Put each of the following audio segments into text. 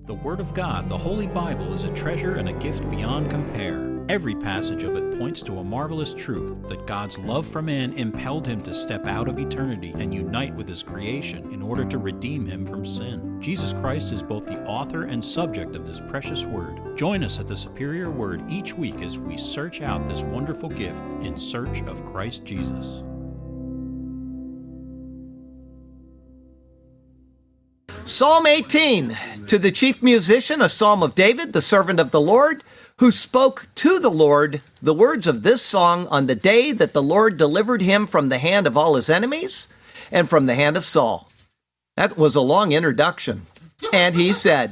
The Word of God, the Holy Bible, is a treasure and a gift beyond compare. Every passage of it points to a marvelous truth that God's love for man impelled him to step out of eternity and unite with his creation in order to redeem him from sin. Jesus Christ is both the author and subject of this precious Word. Join us at the Superior Word each week as we search out this wonderful gift in search of Christ Jesus. Psalm 18, to the chief musician, a psalm of David, the servant of the Lord, who spoke to the Lord the words of this song on the day that the Lord delivered him from the hand of all his enemies and from the hand of Saul. That was a long introduction. And he said,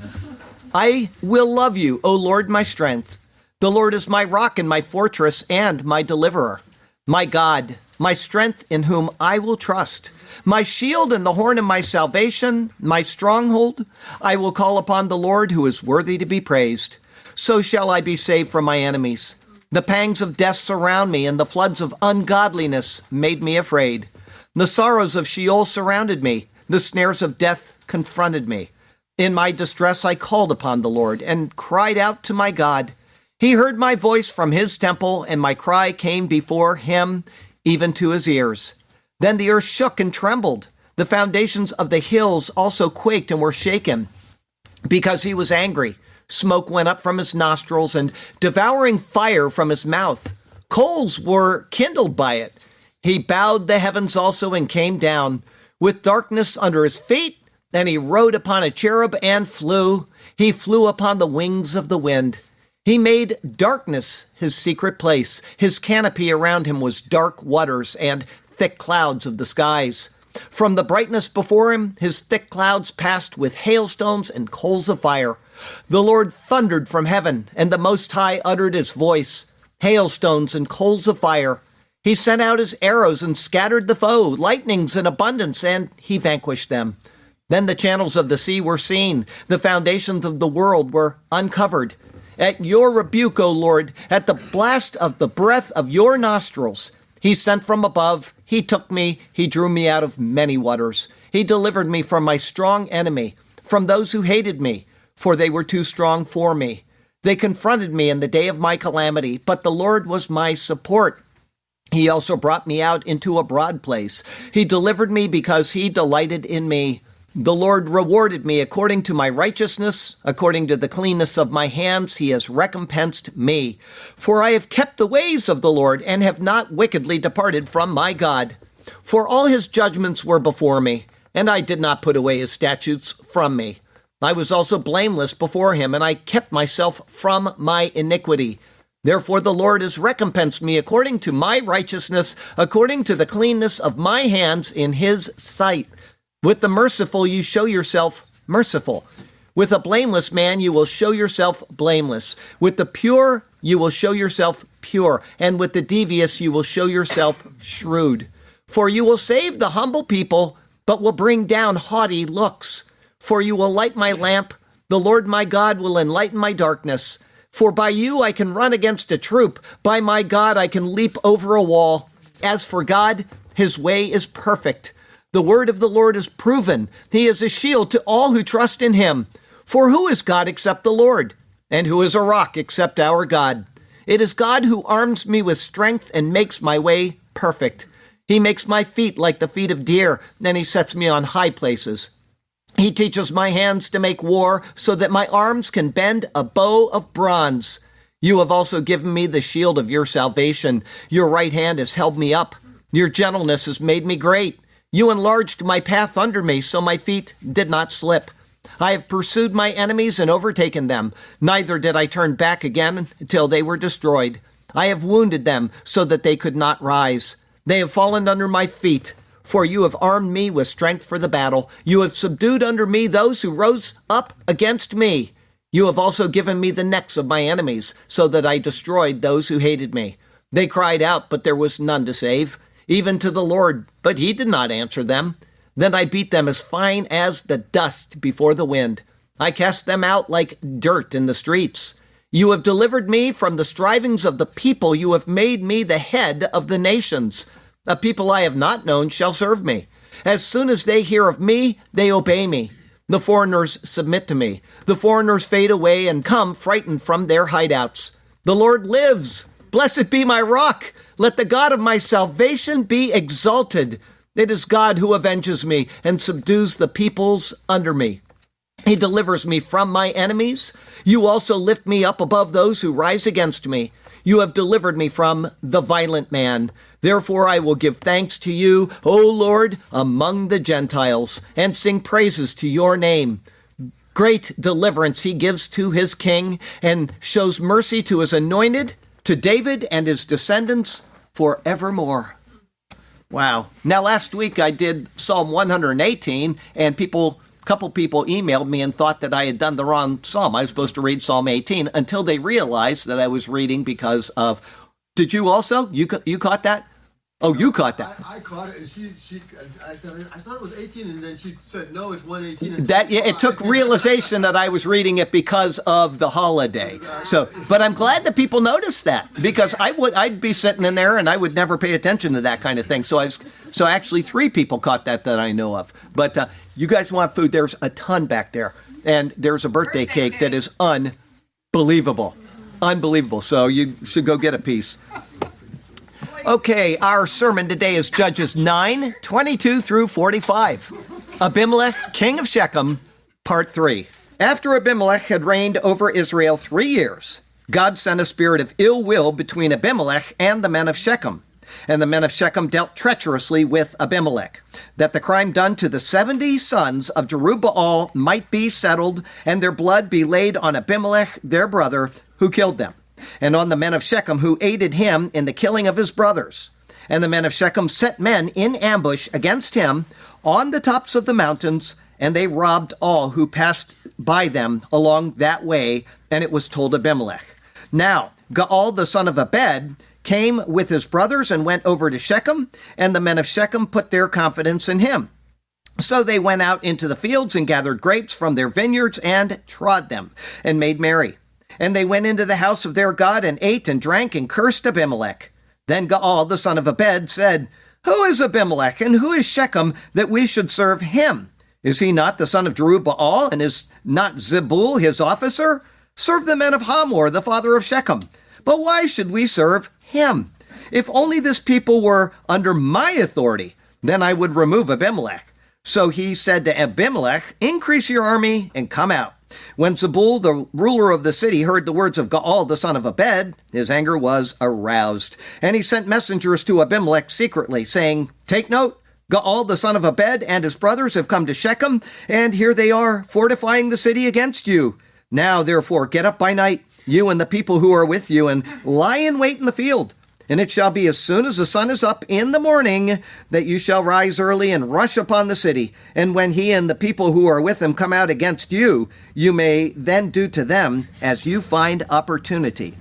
I will love you, O Lord, my strength. The Lord is my rock and my fortress and my deliverer, my God, my strength in whom I will trust, my shield and the horn of my salvation, my stronghold. I will call upon the Lord who is worthy to be praised. So shall I be saved from my enemies. The pangs of death surround me, and the floods of ungodliness made me afraid. The sorrows of Sheol surrounded me. The snares of death confronted me. In my distress I called upon the Lord and cried out to my God. He heard my voice from his temple, and my cry came before him, even to his ears. Then the earth shook and trembled. The foundations of the hills also quaked and were shaken, because he was angry. Smoke went up from his nostrils and devouring fire from his mouth. Coals were kindled by it. He bowed the heavens also and came down with darkness under his feet. And he rode upon a cherub and flew. He flew upon the wings of the wind. He made darkness his secret place. His canopy around him was dark waters and thick clouds of the skies. From the brightness before him, his thick clouds passed with hailstones and coals of fire. The Lord thundered from heaven, and the Most High uttered his voice. Hailstones and coals of fire. He sent out his arrows and scattered the foe, lightnings in abundance, and he vanquished them. Then the channels of the sea were seen. The foundations of the world were uncovered. At your rebuke, O Lord, at the blast of the breath of your nostrils, he sent from above. He took me. He drew me out of many waters. He delivered me from my strong enemy, from those who hated me, for they were too strong for me. They confronted me in the day of my calamity, but the Lord was my support. He also brought me out into a broad place. He delivered me because he delighted in me. The Lord rewarded me according to my righteousness, according to the cleanness of my hands, he has recompensed me. For I have kept the ways of the Lord and have not wickedly departed from my God. For all his judgments were before me, and I did not put away his statutes from me. I was also blameless before him, and I kept myself from my iniquity. Therefore the Lord has recompensed me according to my righteousness, according to the cleanness of my hands in his sight. With the merciful you show yourself merciful. With a blameless man you will show yourself blameless. With the pure you will show yourself pure. And with the devious you will show yourself shrewd. For you will save the humble people, but will bring down haughty looks. For you will light my lamp. The Lord my God will enlighten my darkness. For by you I can run against a troop. By my God I can leap over a wall. As for God, his way is perfect. The word of the Lord is proven. He is a shield to all who trust in him. For who is God except the Lord? And who is a rock except our God? It is God who arms me with strength and makes my way perfect. He makes my feet like the feet of deer, and he sets me on high places. He teaches my hands to make war so that my arms can bend a bow of bronze. You have also given me the shield of your salvation. Your right hand has held me up. Your gentleness has made me great. You enlarged my path under me, so my feet did not slip. I have pursued my enemies and overtaken them. Neither did I turn back again until they were destroyed. I have wounded them so that they could not rise. They have fallen under my feet, for you have armed me with strength for the battle. You have subdued under me those who rose up against me. You have also given me the necks of my enemies, so that I destroyed those who hated me. They cried out, but there was none to save. Even to the Lord, but he did not answer them. Then I beat them as fine as the dust before the wind. I cast them out like dirt in the streets. You have delivered me from the strivings of the people. You have made me the head of the nations. A people I have not known shall serve me. As soon as they hear of me, they obey me. The foreigners submit to me. The foreigners fade away and come frightened from their hideouts. The Lord lives. Blessed be my rock. Let the God of my salvation be exalted. It is God who avenges me and subdues the peoples under me. He delivers me from my enemies. You also lift me up above those who rise against me. You have delivered me from the violent man. Therefore I will give thanks to you, O Lord, among the Gentiles, and sing praises to your name. Great deliverance he gives to his king, and shows mercy to his anointed, to David and his descendants forevermore. Wow. Now, last week I did Psalm 118, and a couple people emailed me and thought that I had done the wrong psalm. I was supposed to read Psalm 18 until they realized that I was reading because of... Did you also? You caught that? Oh, you caught that. I caught it, and I said, I thought it was 18, and then she said, no, it's 118. It took realization that I was reading it because of the holiday. So, but I'm glad that people noticed that, because I'd be sitting in there and I would never pay attention to that kind of thing. So actually 3 people caught that I know of. But you guys want food? There's a ton back there, and there's a birthday cake that is unbelievable. Unbelievable. So you should go get a piece. Okay, our sermon today is Judges 9, 22 through 45. Abimelech, king of Shechem, part 3. After Abimelech had reigned over Israel 3 years, God sent a spirit of ill will between Abimelech and the men of Shechem. And the men of Shechem dealt treacherously with Abimelech, that the crime done to the 70 sons of Jerubbaal might be settled, and their blood be laid on Abimelech, their brother, who killed them, and on the men of Shechem who aided him in the killing of his brothers. And the men of Shechem set men in ambush against him on the tops of the mountains, and they robbed all who passed by them along that way, and it was told Abimelech. Now, Gaal the son of Ebed came with his brothers and went over to Shechem, and the men of Shechem put their confidence in him. So they went out into the fields and gathered grapes from their vineyards and trod them and made merry. And they went into the house of their God and ate and drank and cursed Abimelech. Then Gaal the son of Ebed said, Who is Abimelech and who is Shechem that we should serve him? Is he not the son of Jerubbaal, and is not Zebul his officer? Serve the men of Hamor, the father of Shechem. But why should we serve him? If only this people were under my authority, then I would remove Abimelech. So he said to Abimelech, Increase your army and come out. When Zebul, the ruler of the city, heard the words of Gaal the son of Ebed, his anger was aroused. And he sent messengers to Abimelech secretly, saying, Take note, Gaal the son of Ebed and his brothers have come to Shechem, and here they are, fortifying the city against you. Now, therefore, get up by night, you and the people who are with you, and lie in wait in the field. And it shall be as soon as the sun is up in the morning that you shall rise early and rush upon the city. And when he and the people who are with him come out against you, you may then do to them as you find opportunity.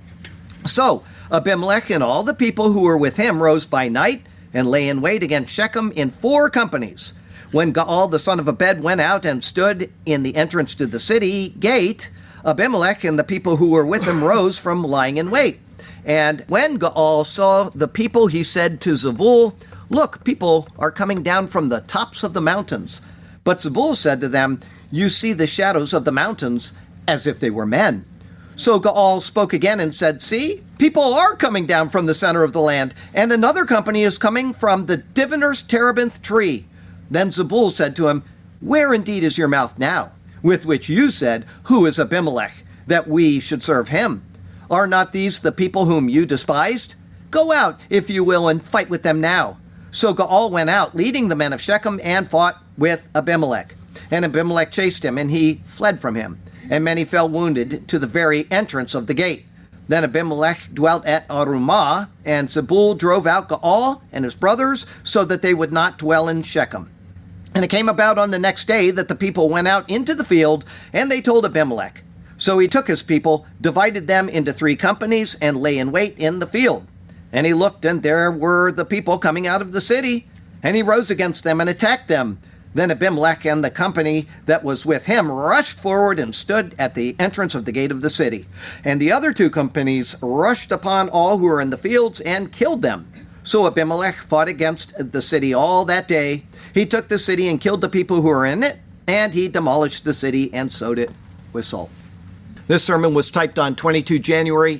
So Abimelech and all the people who were with him rose by night and lay in wait against Shechem in 4 companies. When Gaal the son of Ebed went out and stood in the entrance to the city gate, Abimelech and the people who were with him rose from lying in wait. And when Gaal saw the people, he said to Zebul, Look, people are coming down from the tops of the mountains. But Zebul said to them, You see the shadows of the mountains as if they were men. So Gaal spoke again and said, See, people are coming down from the center of the land, and another company is coming from the diviner's terebinth tree. Then Zebul said to him, Where indeed is your mouth now, with which you said, Who is Abimelech, that we should serve him? Are not these the people whom you despised? Go out, if you will, and fight with them now. So Gaal went out, leading the men of Shechem, and fought with Abimelech. And Abimelech chased him, and he fled from him. And many fell wounded to the very entrance of the gate. Then Abimelech dwelt at Arumah, and Zebul drove out Gaal and his brothers, so that they would not dwell in Shechem. And it came about on the next day that the people went out into the field, and they told Abimelech. So he took his people, divided them into 3 companies, and lay in wait in the field. And he looked, and there were the people coming out of the city. And he rose against them and attacked them. Then Abimelech and the company that was with him rushed forward and stood at the entrance of the gate of the city. And the other 2 companies rushed upon all who were in the fields and killed them. So Abimelech fought against the city all that day. He took the city and killed the people who were in it, and he demolished the city and sowed it with salt. This sermon was typed on 22 January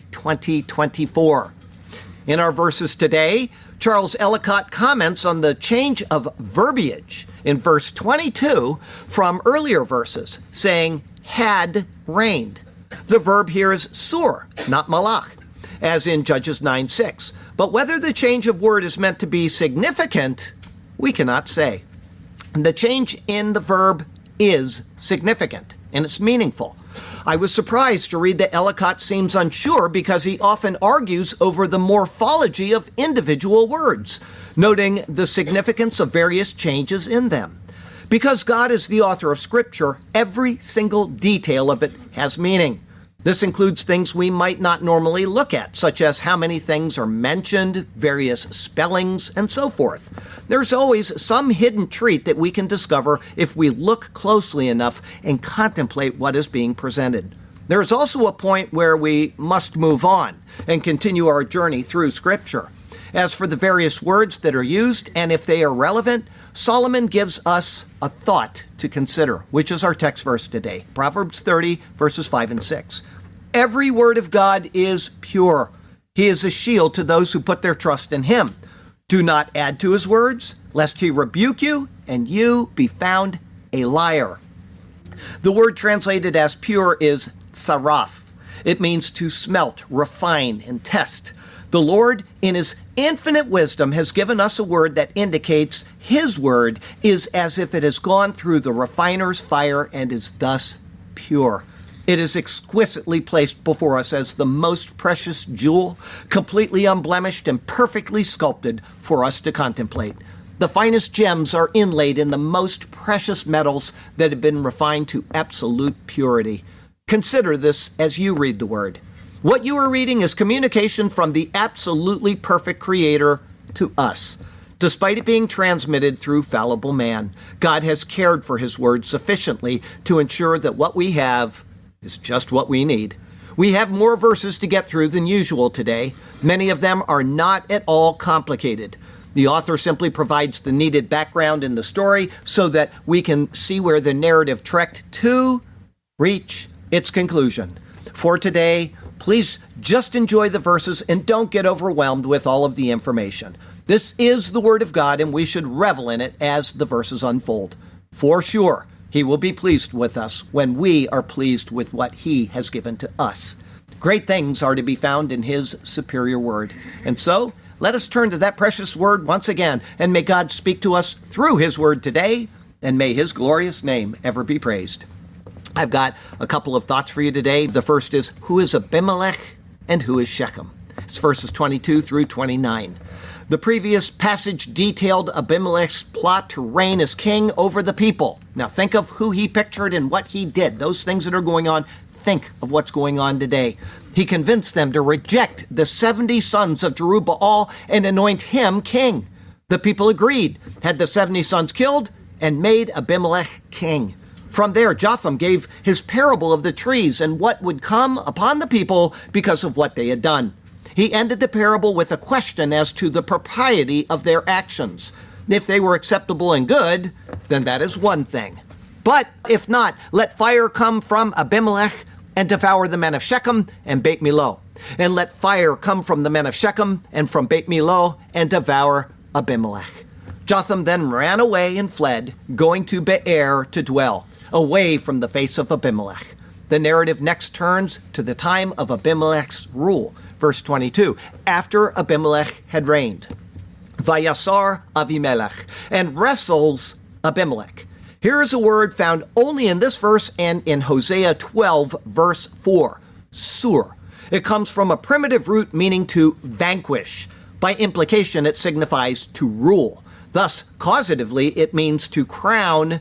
2024. In our verses today, Charles Ellicott comments on the change of verbiage in verse 22 from earlier verses, saying, had rained. The verb here is sur, not malach, as in Judges 9:6. But whether the change of word is meant to be significant, we cannot say. The change in the verb is significant, and it's meaningful. I was surprised to read that Ellicott seems unsure because he often argues over the morphology of individual words, noting the significance of various changes in them. Because God is the author of Scripture, every single detail of it has meaning. This includes things we might not normally look at, such as how many things are mentioned, various spellings, and so forth. There's always some hidden treat that we can discover if we look closely enough and contemplate what is being presented. There is also a point where we must move on and continue our journey through Scripture. As for the various words that are used, and if they are relevant, Solomon gives us a thought to consider, which is our text verse today, Proverbs 30, verses 5 and 6. Every word of God is pure. He is a shield to those who put their trust in him. Do not add to his words, lest he rebuke you, and you be found a liar. The word translated as pure is saraf. It means to smelt, refine, and test. The Lord, in his infinite wisdom, has given us a word that indicates his word is as if it has gone through the refiner's fire and is thus pure. It is exquisitely placed before us as the most precious jewel, completely unblemished and perfectly sculpted for us to contemplate. The finest gems are inlaid in the most precious metals that have been refined to absolute purity. Consider this as you read the word. What you are reading is communication from the absolutely perfect Creator to us. Despite it being transmitted through fallible man, God has cared for his word sufficiently to ensure that what we have is just what we need. We have more verses to get through than usual today. Many of them are not at all complicated. The author simply provides the needed background in the story so that we can see where the narrative trekked to reach its conclusion. For today, please just enjoy the verses and don't get overwhelmed with all of the information. This is the Word of God, and we should revel in it as the verses unfold. For sure, he will be pleased with us when we are pleased with what he has given to us. Great things are to be found in his superior word. And so, let us turn to that precious word once again, and may God speak to us through his word today, and may his glorious name ever be praised. I've got a couple of thoughts for you today. The first is, who is Abimelech and who is Shechem? It's verses 22 through 29. The previous passage detailed Abimelech's plot to reign as king over the people. Now think of who he pictured and what he did. Those things that are going on, think of what's going on today. He convinced them to reject the 70 sons of Jerubbaal and anoint him king. The people agreed, had the 70 sons killed, and made Abimelech king. From there, Jotham gave his parable of the trees and what would come upon the people because of what they had done. He ended the parable with a question as to the propriety of their actions. If they were acceptable and good, then that is one thing. But if not, let fire come from Abimelech and devour the men of Shechem and Beit Millo. And let fire come from the men of Shechem and from Beit Millo and devour Abimelech. Jotham then ran away and fled, going to Be'er to dwell, away from the face of Abimelech. The narrative next turns to the time of Abimelech's rule. Verse 22, after Abimelech had reigned, Vayasar Avimelech, and wrestles Abimelech. Here is a word found only in this verse and in Hosea 12, verse 4, sur. It comes from a primitive root meaning to vanquish. By implication, it signifies to rule. Thus, causatively, it means to crown,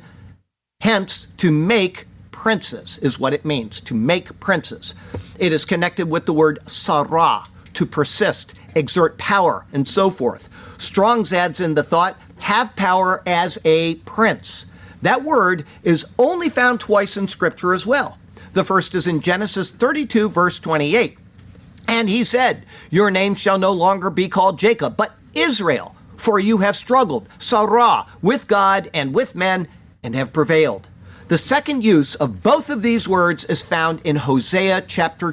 hence, to make princes is what it means, to make princes. It is connected with the word sarah, to persist, exert power, and so forth. Strong's adds in the thought, have power as a prince. That word is only found twice in Scripture as well. The first is in Genesis 32, verse 28. And he said, your name shall no longer be called Jacob, but Israel, for you have struggled, sarah, with God and with men, and have prevailed. The second use of both of these words is found in Hosea chapter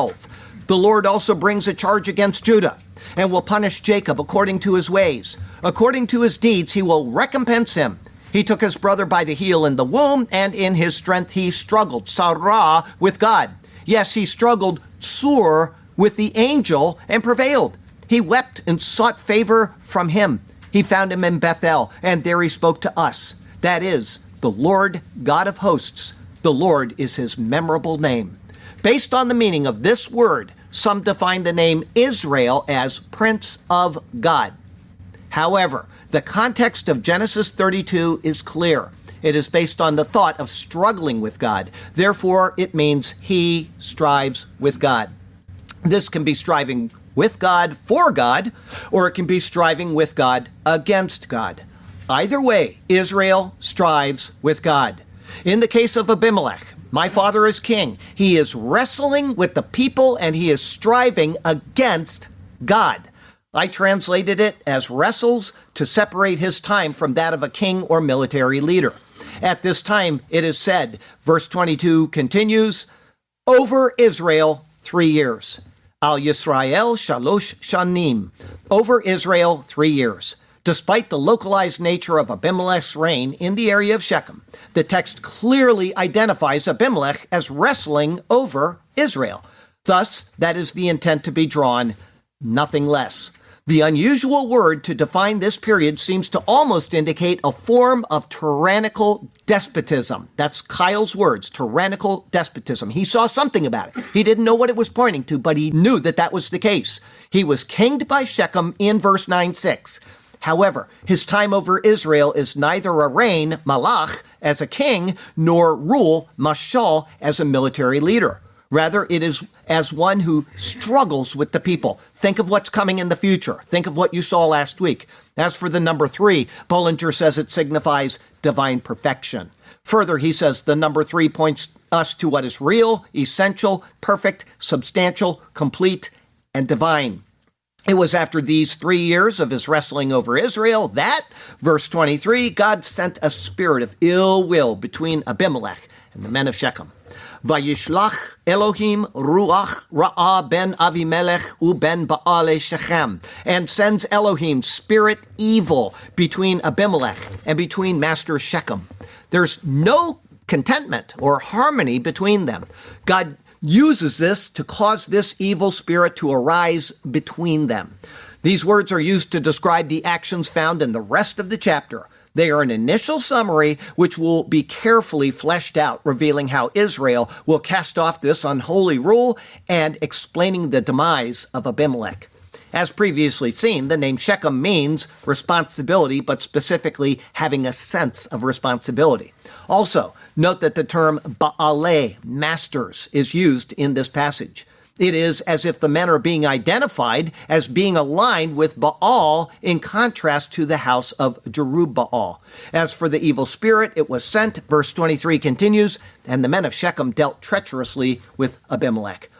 12. The Lord also brings a charge against Judah and will punish Jacob according to his ways. According to his deeds, he will recompense him. He took his brother by the heel in the womb, and in his strength he struggled, Sarah, with God. Yes, he struggled, Sur, with the angel and prevailed. He wept and sought favor from him. He found him in Bethel, and there he spoke to us. That is, the Lord God of hosts. The Lord is his memorable name. Based on the meaning of this word, some define the name Israel as Prince of God. However, the context of Genesis 32 is clear. It is based on the thought of struggling with God. Therefore, it means he strives with God. This can be striving with God for God, or it can be striving with God against God. Either way, Israel strives with God. In the case of Abimelech, my father is king. He is wrestling with the people and he is striving against God. I translated it as wrestles to separate his time from that of a king or military leader. At this time, it is said, verse 22 continues, over Israel 3 years. Al Yisrael shalosh shanim. Over Israel 3 years. Despite the localized nature of Abimelech's reign in the area of Shechem, the text clearly identifies Abimelech as wrestling over Israel. Thus, that is the intent to be drawn, nothing less. The unusual word to define this period seems to almost indicate a form of tyrannical despotism. That's Kyle's words, tyrannical despotism. He saw something about it. He didn't know what it was pointing to, but he knew that that was the case. He was kinged by Shechem in verse 9:6. However, his time over Israel is neither a reign, malach, as a king, nor rule, mashal, as a military leader. Rather, it is as one who struggles with the people. Think of what's coming in the future. Think of what you saw last week. As for the number 3, Bollinger says it signifies divine perfection. Further, he says the number 3 points us to what is real, essential, perfect, substantial, complete, and divine. It was after these 3 years of his wrestling over Israel that, verse 23, God sent a spirit of ill will between Abimelech and the men of Shechem. Vayishlach Elohim ruach ra'ah ben Avimelech u ben Baale Shechem, and sends Elohim spirit evil between Abimelech and between Master Shechem. There's no contentment or harmony between them. God uses this to cause this evil spirit to arise between them. These words are used to describe the actions found in the rest of the chapter. They are an initial summary which will be carefully fleshed out, revealing how Israel will cast off this unholy rule and explaining the demise of Abimelech. As previously seen, the name Shechem means responsibility, but specifically having a sense of responsibility. Also, note that the term Baale, masters, is used in this passage. It is as if the men are being identified as being aligned with Baal in contrast to the house of Jerubbaal. As for the evil spirit, it was sent, verse 23 continues, and the men of Shechem dealt treacherously with Abimelech.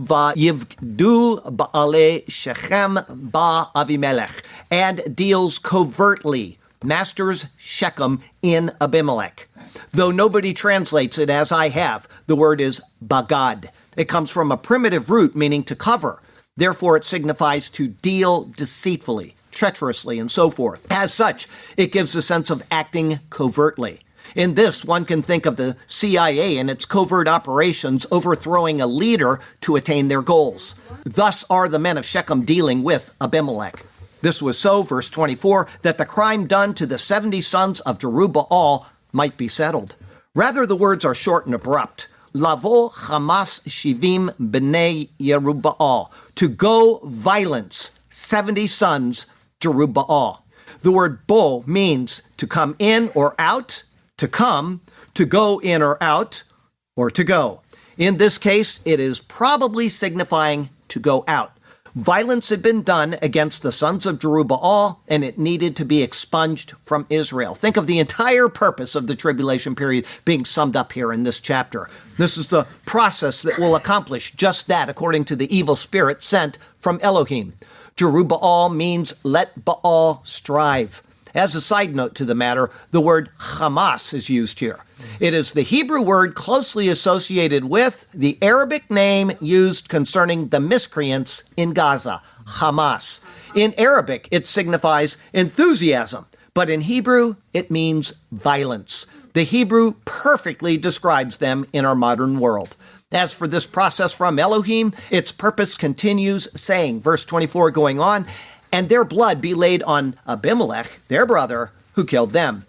Vayivdu Baale Shechem ba Avimelech, and deals covertly, masters Shechem in Abimelech. Though nobody translates it as I have, the word is bagad. It comes from a primitive root meaning to cover. Therefore, it signifies to deal deceitfully, treacherously, and so forth. As such, it gives a sense of acting covertly. In this, one can think of the CIA and its covert operations overthrowing a leader to attain their goals. Thus are the men of Shechem dealing with Abimelech. This was so, verse 24, that the crime done to the 70 sons of Jerubbaal might be settled. Rather, the words are short and abrupt. Lavo Hamas Shivim B'nei Yerubbaal, to go violence, 70 sons Jerubbaal. The word bo means to come in or out, to come, to go in or out, or to go. In this case, it is probably signifying to go out. Violence had been done against the sons of Jerubbaal, and it needed to be expunged from Israel. Think of the entire purpose of the tribulation period being summed up here in this chapter. This is the process that will accomplish just that, according to the evil spirit sent from Elohim. Jerubbaal means let Baal strive. As a side note to the matter, the word Hamas is used here. It is the Hebrew word closely associated with the Arabic name used concerning the miscreants in Gaza, Hamas. In Arabic, it signifies enthusiasm, but in Hebrew, it means violence. The Hebrew perfectly describes them in our modern world. As for this process from Elohim, its purpose continues, saying, verse 24 going on, and their blood be laid on Abimelech, their brother, who killed them.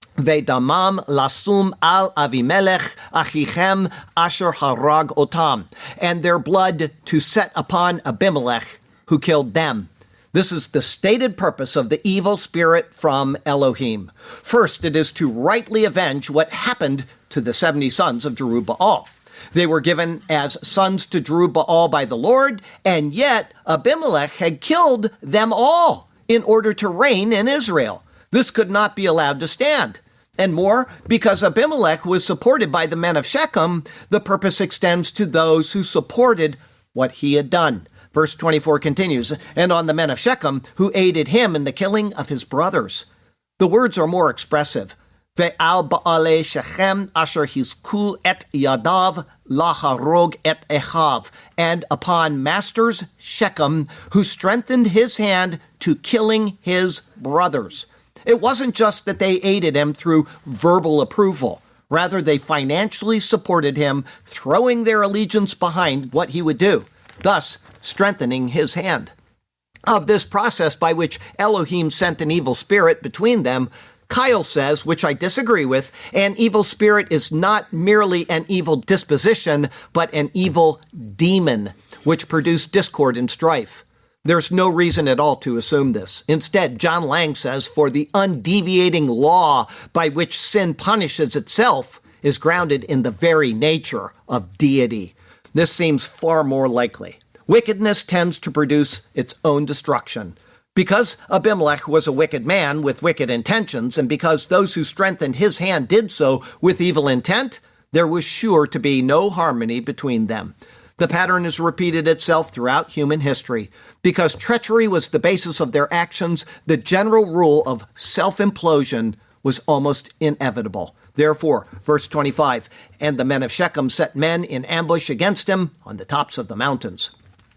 Ve'damam lasum al Avimelech achichem asher harag otam, and their blood to set upon Abimelech, who killed them. This is the stated purpose of the evil spirit from Elohim. First, it is to rightly avenge what happened to the 70 sons of Jerubbaal. They were given as sons to Jerubbaal by the Lord, and yet Abimelech had killed them all in order to reign in Israel. This could not be allowed to stand. And more, because Abimelech was supported by the men of Shechem, the purpose extends to those who supported what he had done. Verse 24 continues, and on the men of Shechem who aided him in the killing of his brothers. The words are more expressive. Ve'al ba'alei Shechem asher hizku et yadav laharog et echav, and upon masters Shechem who strengthened his hand to killing his brothers. It wasn't just that they aided him through verbal approval. Rather, they financially supported him, throwing their allegiance behind what he would do, thus strengthening his hand. Of this process by which Elohim sent an evil spirit between them, Kyle says, which I disagree with, an evil spirit is not merely an evil disposition, but an evil demon, which produced discord and strife. There's no reason at all to assume this. Instead, John Lang says, for the undeviating law by which sin punishes itself is grounded in the very nature of deity. This seems far more likely. Wickedness tends to produce its own destruction. Because Abimelech was a wicked man with wicked intentions, and because those who strengthened his hand did so with evil intent, there was sure to be no harmony between them. The pattern has repeated itself throughout human history. Because treachery was the basis of their actions, the general rule of self-implosion was almost inevitable. Therefore, verse 25, and the men of Shechem set men in ambush against him on the tops of the mountains.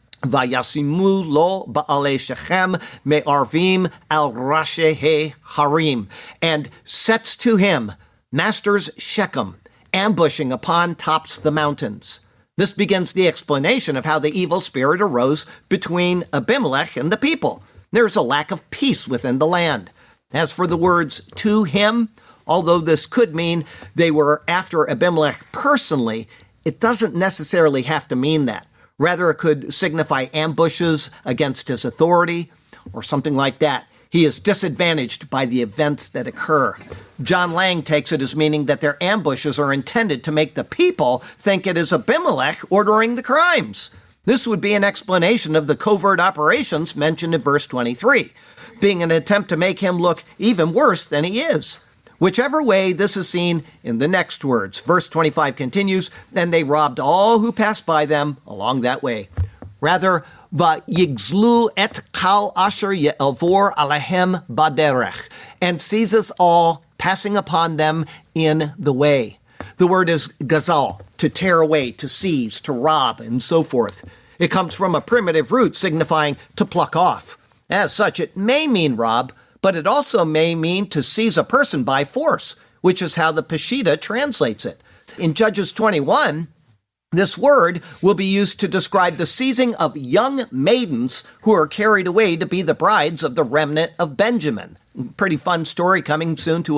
Vayasimu lo ba'alei Shechem me'arvim al rashe harim, and sets to him masters Shechem, ambushing upon tops the mountains. This begins the explanation of how the evil spirit arose between Abimelech and the people. There's a lack of peace within the land. As for the words to him, although this could mean they were after Abimelech personally, it doesn't necessarily have to mean that. Rather, it could signify ambushes against his authority or something like that. He is disadvantaged by the events that occur. John Lang takes it as meaning that their ambushes are intended to make the people think it is Abimelech ordering the crimes. This would be an explanation of the covert operations mentioned in verse 23, being an attempt to make him look even worse than he is. Whichever way, this is seen in the next words. Verse 25 continues, and they robbed all who passed by them along that way. Rather, va'yigzlu et kal asher ye'elvor alehem baderech, and seizes all passing upon them in the way. The word is gazal, to tear away, to seize, to rob, and so forth. It comes from a primitive root signifying to pluck off. As such, it may mean rob, but it also may mean to seize a person by force, which is how the Peshitta translates it. In Judges 21, this word will be used to describe the seizing of young maidens who are carried away to be the brides of the remnant of Benjamin. Pretty fun story coming soon to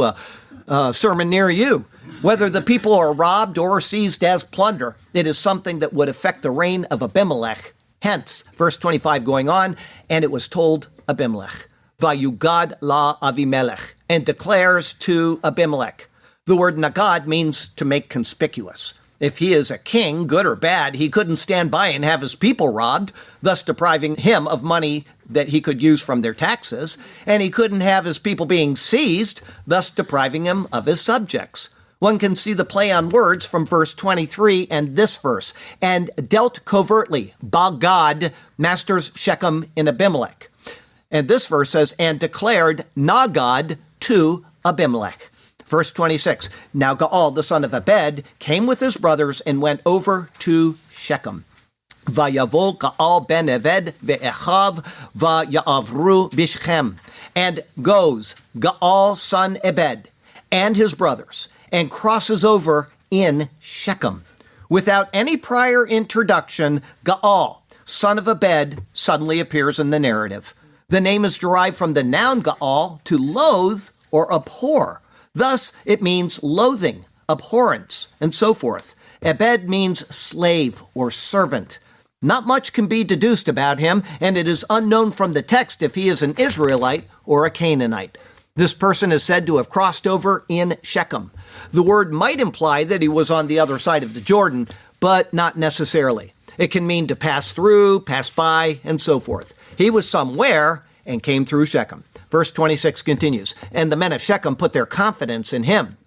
a sermon near you. Whether the people are robbed or seized as plunder, it is something that would affect the reign of Abimelech. Hence, verse 25 going on, and it was told Abimelech, Vayugad la Avimelech, and declares to Abimelech. The word nagad means to make conspicuous. If he is a king, good or bad, he couldn't stand by and have his people robbed, thus depriving him of money that he could use from their taxes, and he couldn't have his people being seized, thus depriving him of his subjects. One can see the play on words from verse 23 and this verse, and dealt covertly, Bagad, masters Shechem in Abimelech. And this verse says, and declared Nagad to Abimelech. Verse 26, now Gaal, the son of Ebed, came with his brothers and went over to Shechem. Vayavo Gaal ben Eved ve'echav va'ya'avru bishchem. And goes Gaal son Ebed and his brothers and crosses over in Shechem. Without any prior introduction, Gaal, son of Ebed, suddenly appears in the narrative. The name is derived from the noun Gaal, to loathe or abhor. Thus, it means loathing, abhorrence, and so forth. Ebed means slave or servant. Not much can be deduced about him, and it is unknown from the text if he is an Israelite or a Canaanite. This person is said to have crossed over in Shechem. The word might imply that he was on the other side of the Jordan, but not necessarily. It can mean to pass through, pass by, and so forth. He was somewhere and came through Shechem. Verse 26 continues, and the men of Shechem put their confidence in him.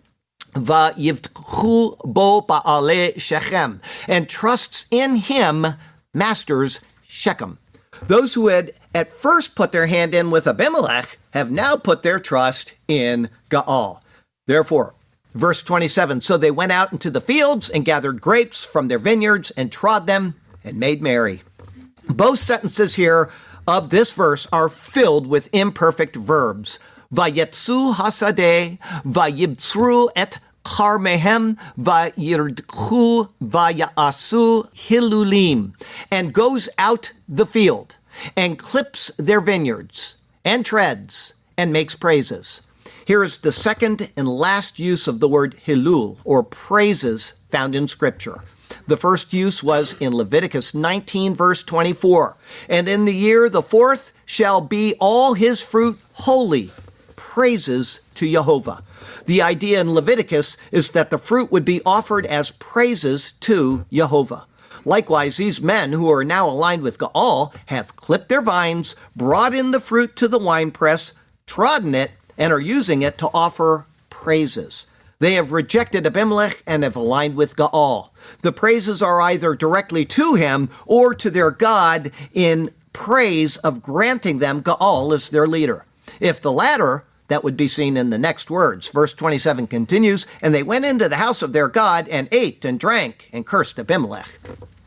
Va'yivtchu bo ba'alei Shechem, and trusts in him, masters Shechem. Those who had at first put their hand in with Abimelech have now put their trust in Gaal. Therefore, verse 27, so they went out into the fields and gathered grapes from their vineyards and trod them and made merry. Both sentences here of this verse are filled with imperfect verbs. Vayetzu hasadeh, vayibtzru et Karmehem vayirdchu vayaasu hilulim, and goes out the field, and clips their vineyards, and treads, and makes praises. Here is the second and last use of the word hilul, or praises, found in Scripture. The first use was in Leviticus 19, verse 24. And in the year the fourth shall be all his fruit holy. Praises to Jehovah. The idea in Leviticus is that the fruit would be offered as praises to Jehovah. Likewise, these men who are now aligned with Gaal have clipped their vines, brought in the fruit to the winepress, trodden it, and are using it to offer praises. They have rejected Abimelech and have aligned with Gaal. The praises are either directly to him or to their God in praise of granting them Gaal as their leader. If the latter, that would be seen in the next words. Verse 27 continues, and they went into the house of their God and ate and drank and cursed Abimelech.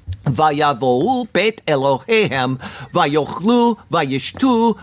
Vayavohu beit Elohehem, vayochlu, vayishtu,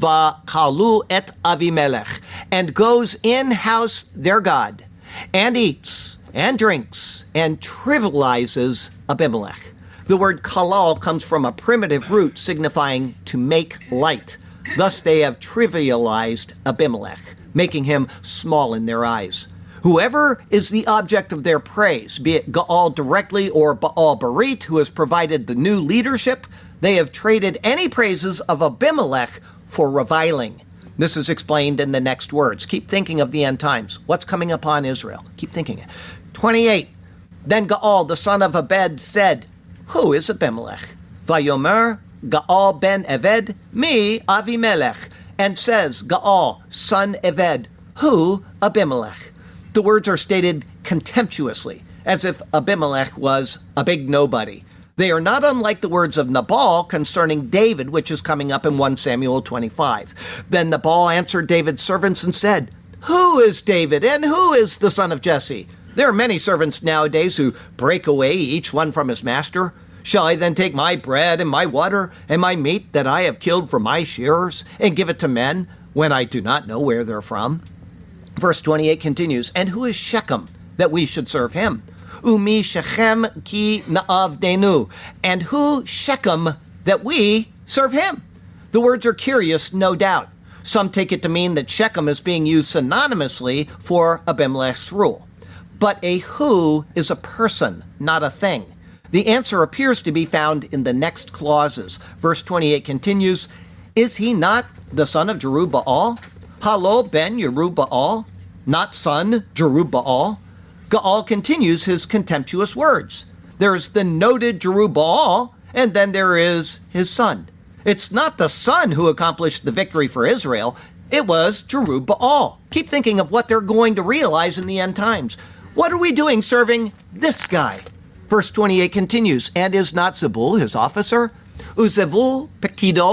vakalu et Avimelech, and goes in-house their God, and eats, and drinks, and trivializes Abimelech. The word kalal comes from a primitive root signifying to make light. Thus they have trivialized Abimelech, making him small in their eyes. Whoever is the object of their praise, be it Gaal directly or Baal Berit, who has provided the new leadership, they have traded any praises of Abimelech for reviling. This is explained in the next words. Keep thinking of the end times. What's coming upon Israel? Keep thinking it. 28. Then Gaal, the son of Ebed, said, who is Abimelech? Vayomer Gaal ben Eved, mi Avimelech. And says, Gaal, son Eved, who Abimelech? The words are stated contemptuously, as if Abimelech was a big nobody. They are not unlike the words of Nabal concerning David, which is coming up in 1 Samuel 25. Then Nabal answered David's servants and said, who is David, and who is the son of Jesse? There are many servants nowadays who break away, each one from his master. Shall I then take my bread and my water and my meat that I have killed for my shearers and give it to men when I do not know where they're from? Verse 28 continues, and who is Shechem, that we should serve him? Umi Shechem ki na'avdenu, and who Shechem, that we serve him? The words are curious, no doubt. Some take it to mean that Shechem is being used synonymously for Abimelech's rule. But a who is a person, not a thing. The answer appears to be found in the next clauses. Verse 28 continues, is he not the son of Jerubbaal? Halo ben Jerubbaal, not son Jerubbaal. Gaal continues his contemptuous words. There is the noted Jerubbaal, and then there is his son. It's not the son who accomplished the victory for Israel. It was Jerubbaal. Keep thinking of what they're going to realize in the end times. What are we doing serving this guy? Verse 28 continues, and is not Zebul his officer? Uzebul Pekido,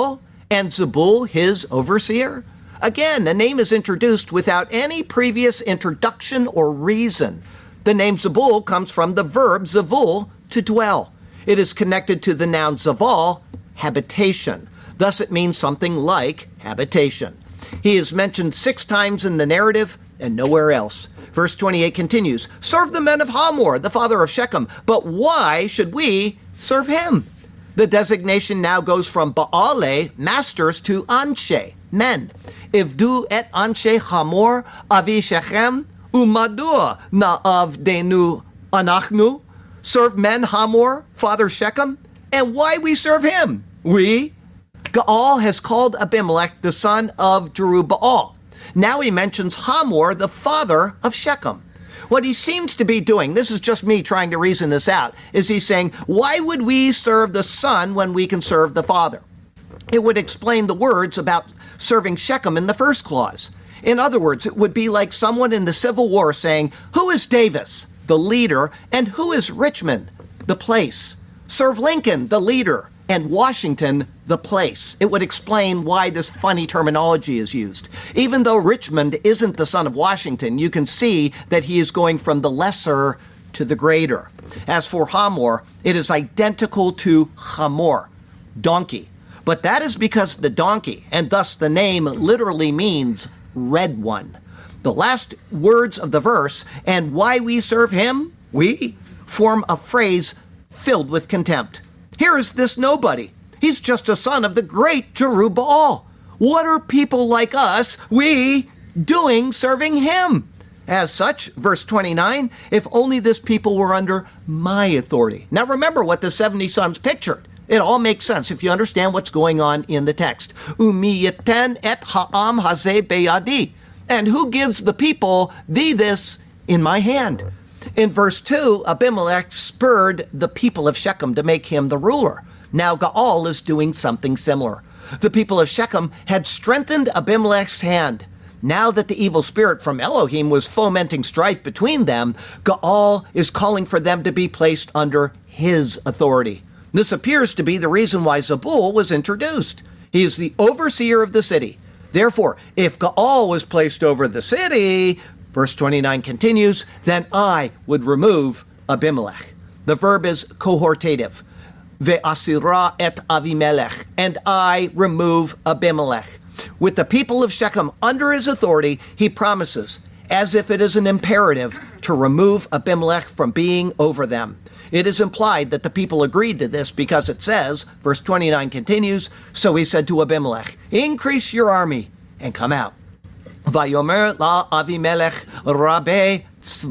and Zebul his overseer? Again, the name is introduced without any previous introduction or reason. The name Zebul comes from the verb Zevul, to dwell. It is connected to the noun Zaval, habitation. Thus it means something like habitation. He is mentioned 6 times in the narrative and nowhere else. Verse 28 continues, serve the men of Hamor, the father of Shechem, but why should we serve him? The designation now goes from Baale, masters, to Anshe, men. Ivdu et Anshe Hamor avi Shechem, umadua na'avdenu anachnu. Serve men Hamor, father Shechem, and why we serve him? We? Gaal has called Abimelech the son of Jerubbaal. Now he mentions Hamor, the father of Shechem. What he seems to be doing, this is just me trying to reason this out, is he's saying, why would we serve the son when we can serve the father? It would explain the words about serving Shechem in the first clause. In other words, it would be like someone in the Civil War saying, who is Davis, the leader, and who is Richmond, the place? Serve Lincoln, the leader, and Washington, the place. It would explain why this funny terminology is used. Even though Richmond isn't the son of Washington, you can see that he is going from the lesser to the greater. As for Hamor, it is identical to Hamor, donkey. But that is because the donkey, and thus the name, literally means red one. The last words of the verse, and why we serve him, we, form a phrase filled with contempt. Here is this nobody. He's just a son of the great Jerubbaal. What are people like us, we, doing serving him? As such, verse 29, if only this people were under my authority. Now remember what the 70 sons pictured. It all makes sense if you understand what's going on in the text. Umi yeten et ha'am hazeh beyadi. And who gives the people thee this in my hand? In verse 2, Abimelech spurred the people of Shechem to make him the ruler. Now Gaal is doing something similar. The people of Shechem had strengthened Abimelech's hand. Now that the evil spirit from Elohim was fomenting strife between them, Gaal is calling for them to be placed under his authority. This appears to be the reason why Zebul was introduced. He is the overseer of the city. Therefore, if Gaal was placed over the city, verse 29 continues, then I would remove Abimelech. The verb is cohortative. Ve'asira et Avimelech, and I remove Abimelech. With the people of Shechem under his authority, he promises, as if it is an imperative, to remove Abimelech from being over them. It is implied that the people agreed to this because it says, verse 29 continues, so he said to Abimelech, increase your army and come out. Vayomer la Avimelech rabbe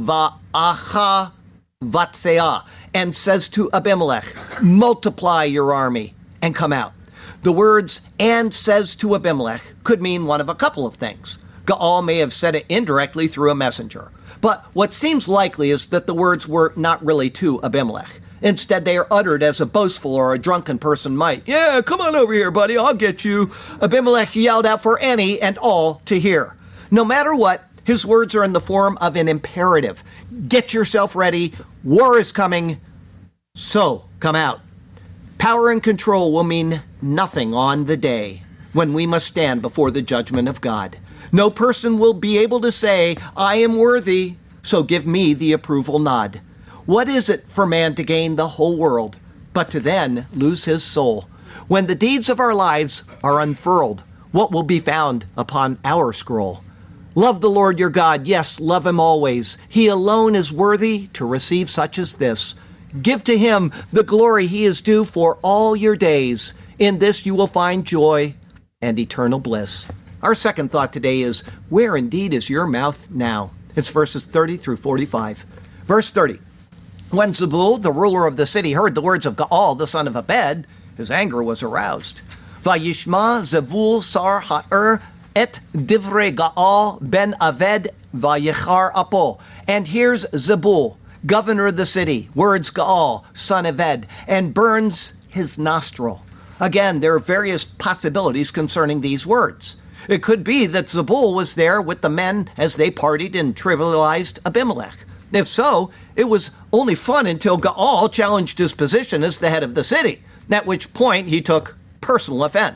tzva'acha vatseah, and says to Abimelech, multiply your army and come out. The words and says to Abimelech could mean one of a couple of things. Gaal may have said it indirectly through a messenger. But what seems likely is that the words were not really to Abimelech. Instead, they are uttered as a boastful or a drunken person might. Yeah, come on over here, buddy, I'll get you. Abimelech yelled out for any and all to hear. No matter what, his words are in the form of an imperative. Get yourself ready. War is coming. So, come out. Power and control will mean nothing on the day when we must stand before the judgment of God. No person will be able to say, I am worthy, so give me the approval nod. What is it for man to gain the whole world, but to then lose his soul? When the deeds of our lives are unfurled, what will be found upon our scroll? Love the Lord your God, yes, love him always. He alone is worthy to receive such as this. Give to him the glory he is due for all your days. In this you will find joy and eternal bliss. Our second thought today is, where indeed is your mouth now? It's verses 30 through 45. Verse 30. When Zebul, the ruler of the city, heard the words of Gaal, the son of Abed, his anger was aroused. Vayishma Zebul sar ha'er et divrei Gaal ben Aved vayichar apo. And here's Zebul, governor of the city, words Gaal, son of Aved, and burns his nostril. Again, there are various possibilities concerning these words. It could be that Zebul was there with the men as they partied and trivialized Abimelech. If so, it was only fun until Gaal challenged his position as the head of the city, at which point he took personal offense.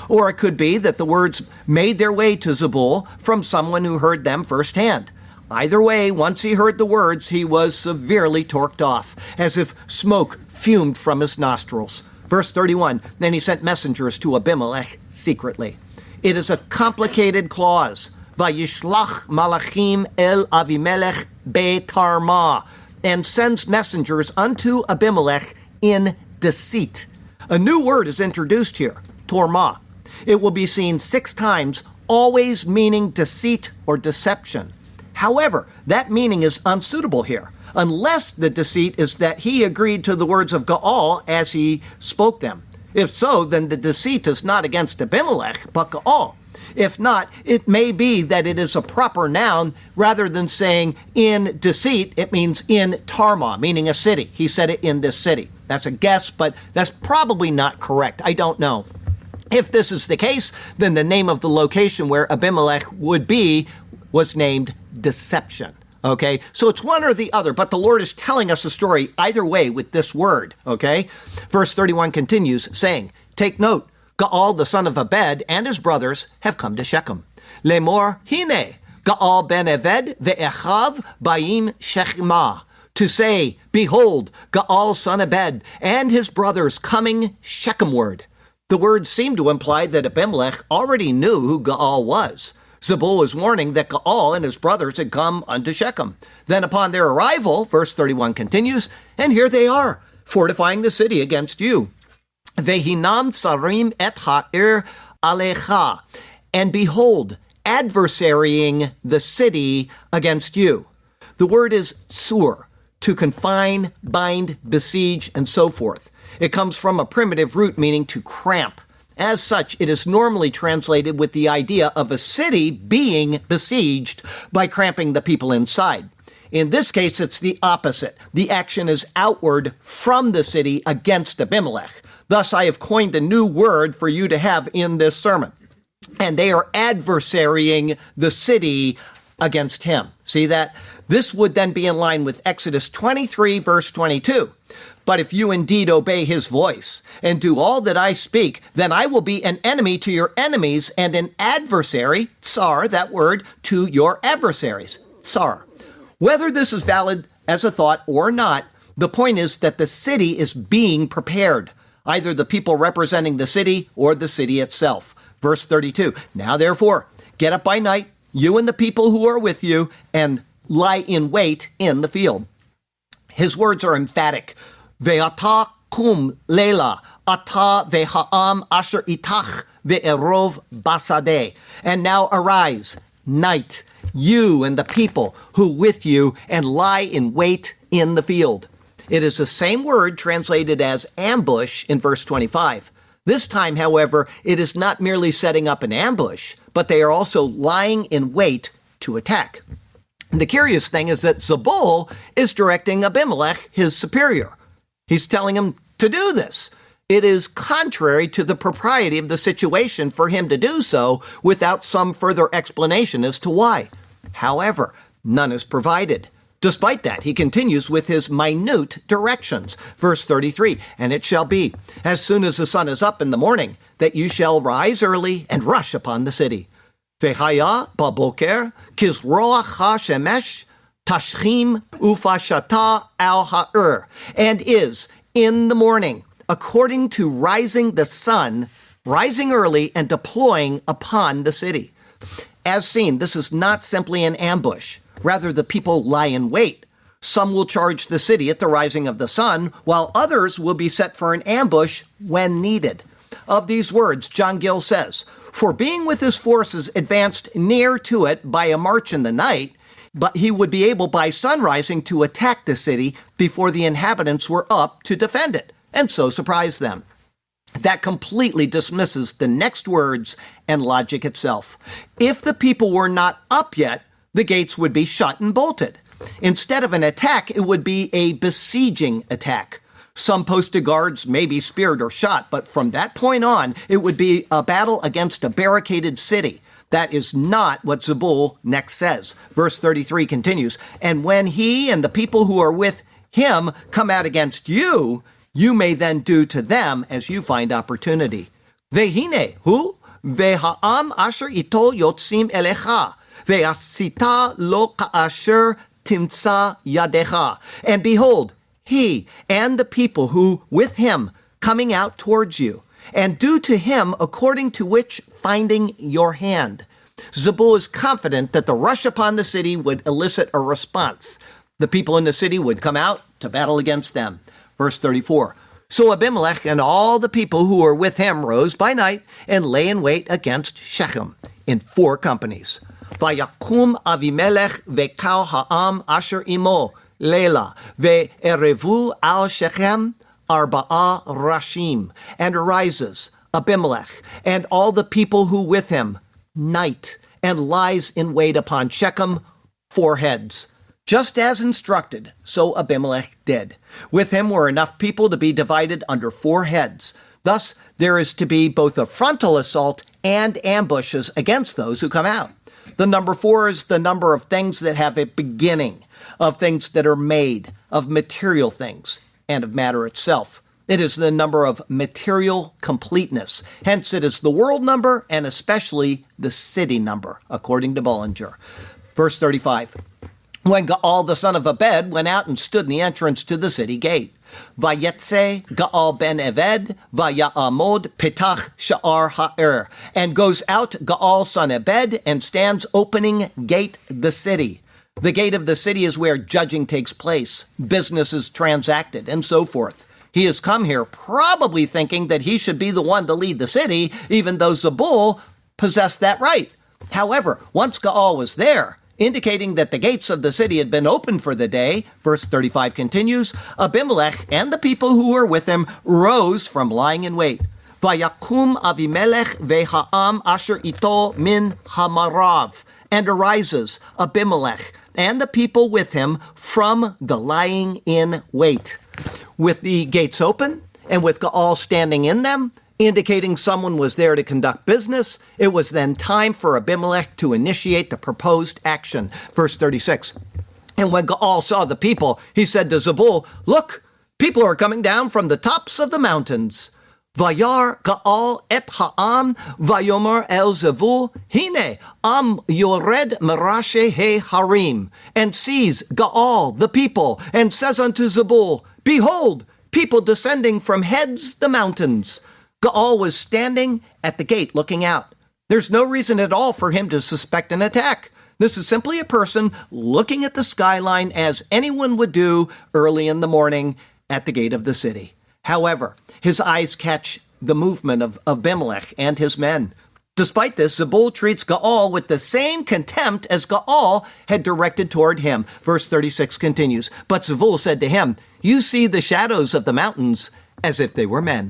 Or it could be that the words made their way to Zebul from someone who heard them firsthand. Either way, once he heard the words, he was severely torqued off, as if smoke fumed from his nostrils. Verse 31, then he sent messengers to Abimelech secretly. It is a complicated clause. Vayishlach malachim el Avimelech betarma, and sends messengers unto Abimelech in deceit. A new word is introduced here, torma. It will be seen 6 times, always meaning deceit or deception. However, that meaning is unsuitable here, unless the deceit is that he agreed to the words of Gaal as he spoke them. If so, then the deceit is not against Abimelech, but Gaal. If not, it may be that it is a proper noun rather than saying in deceit, it means in Tarma, meaning a city. He said it in this city. That's a guess, but that's probably not correct. I don't know. If this is the case, then the name of the location where Abimelech would be was named Deception. Okay, so it's one or the other, but the Lord is telling us a story either way with this word. Okay, verse 31 continues saying, take note, Gaal the son of Ebed and his brothers have come to Shechem. Lemor hine, Gaal ben Eved ve'echav ba'im Shechemah. To say, behold, Gaal son Ebed and his brothers coming Shechemward. The words seem to imply that Abimelech already knew who Gaal was. Zebul is warning that Gaal and his brothers had come unto Shechem. Then upon their arrival, verse 31 continues, and here they are, fortifying the city against you. Vehinam sarim et ha'ir alecha. And behold, adversarying the city against you. The word is sur, to confine, bind, besiege, and so forth. It comes from a primitive root meaning to cramp. As such, it is normally translated with the idea of a city being besieged by cramping the people inside. In this case, it's the opposite. The action is outward from the city against Abimelech. Thus, I have coined a new word for you to have in this sermon. And they are adversarying the city against him. See that? This would then be in line with Exodus 23, verse 22. But if you indeed obey his voice and do all that I speak, then I will be an enemy to your enemies and an adversary, tsar, that word, to your adversaries, tsar. Whether this is valid as a thought or not, the point is that the city is being prepared, either the people representing the city or the city itself. Verse 32, now therefore, get up by night, you and the people who are with you, and lie in wait in the field. His words are emphatic. Ve'ata kum leila, ata ve'ha'am asher itach ve'erov basadeh. And now arise, night, you and the people who with you, and lie in wait in the field. It is the same word translated as ambush in verse 25. This time, however, it is not merely setting up an ambush, but they are also lying in wait to attack. And the curious thing is that Zebul is directing Abimelech, his superior. He's telling him to do this. It is contrary to the propriety of the situation for him to do so without some further explanation as to why. However, none is provided. Despite that, he continues with his minute directions. Verse 33, and it shall be, as soon as the sun is up in the morning, that you shall rise early and rush upon the city. Vehaya baboker kizroach ha-shemesh tashchim ufashata al-ha'ur, and is in the morning, according to rising the sun, rising early and deploying upon the city. As seen, this is not simply an ambush. Rather, the people lie in wait. Some will charge the city at the rising of the sun, while others will be set for an ambush when needed. Of these words, John Gill says, for being with his forces advanced near to it by a march in the night, but he would be able by sunrising to attack the city before the inhabitants were up to defend it, and so surprise them. That completely dismisses the next words and logic itself. If the people were not up yet, the gates would be shut and bolted. Instead of an attack, it would be a besieging attack. Some posted guards may be speared or shot, but from that point on, it would be a battle against a barricaded city. That is not what Zebul next says. Verse 33 continues, and when he and the people who are with him come out against you, you may then do to them as you find opportunity. Vehine hu veha'am asher ito yotzim elecha ve'asita lo ka'asher timtza yadecha. And behold, he and the people who with him coming out towards you, and do to him according to which finding your hand. Zebul is confident that the rush upon the city would elicit a response. The people in the city would come out to battle against them. Verse 34. So Abimelech and all the people who were with him rose by night and lay in wait against Shechem in 4 companies. Vayakum Avimelech ve'kal ha'am asher imo leila ve'erevu al Shechem arba'a rashim. And arises Abimelech and all the people who with him night and lies in wait upon Shechem 4 heads. Just as instructed, so Abimelech did. With him were enough people to be divided under 4 heads. Thus, there is to be both a frontal assault and ambushes against those who come out. The number 4 is the number of things that have a beginning, of things that are made, of material things, and of matter itself. It is the number of material completeness. Hence, it is the world number and especially the city number, according to Bullinger. Verse 35. When Gaal the son of Ebed went out and stood in the entrance to the city gate. Vayetze Gaal ben Eved, Vaya'amod petach sha'ar ha'er. And goes out Gaal son Ebed and stands opening gate the city. The gate of the city is where judging takes place, business is transacted, and so forth. He has come here probably thinking that he should be the one to lead the city, even though Zebul possessed that right. However, once Gaal was there, indicating that the gates of the city had been opened for the day, verse 35 continues, Abimelech and the people who were with him rose from lying in wait. Vayakum Avimelech veha'am asher ito min hamarav. And arises Abimelech and the people with him from the lying in wait. With the gates open and with Gaal standing in them, indicating someone was there to conduct business, it was then time for Abimelech to initiate the proposed action. Verse 36. And when Gaal saw the people, he said to Zebul, Look, people are coming down from the tops of the mountains. Vayar Gaal et ha'am, vayomer el Zebul, hine am yored merashe he harim, and sees Gaal the people, and says unto Zebul, Behold, people descending from heads the mountains. Gaal was standing at the gate looking out. There's no reason at all for him to suspect an attack. This is simply a person looking at the skyline as anyone would do early in the morning at the gate of the city. However, his eyes catch the movement of Abimelech and his men. Despite this, Zebul treats Gaal with the same contempt as Gaal had directed toward him. Verse 36 continues, But Zebul said to him, You see the shadows of the mountains as if they were men.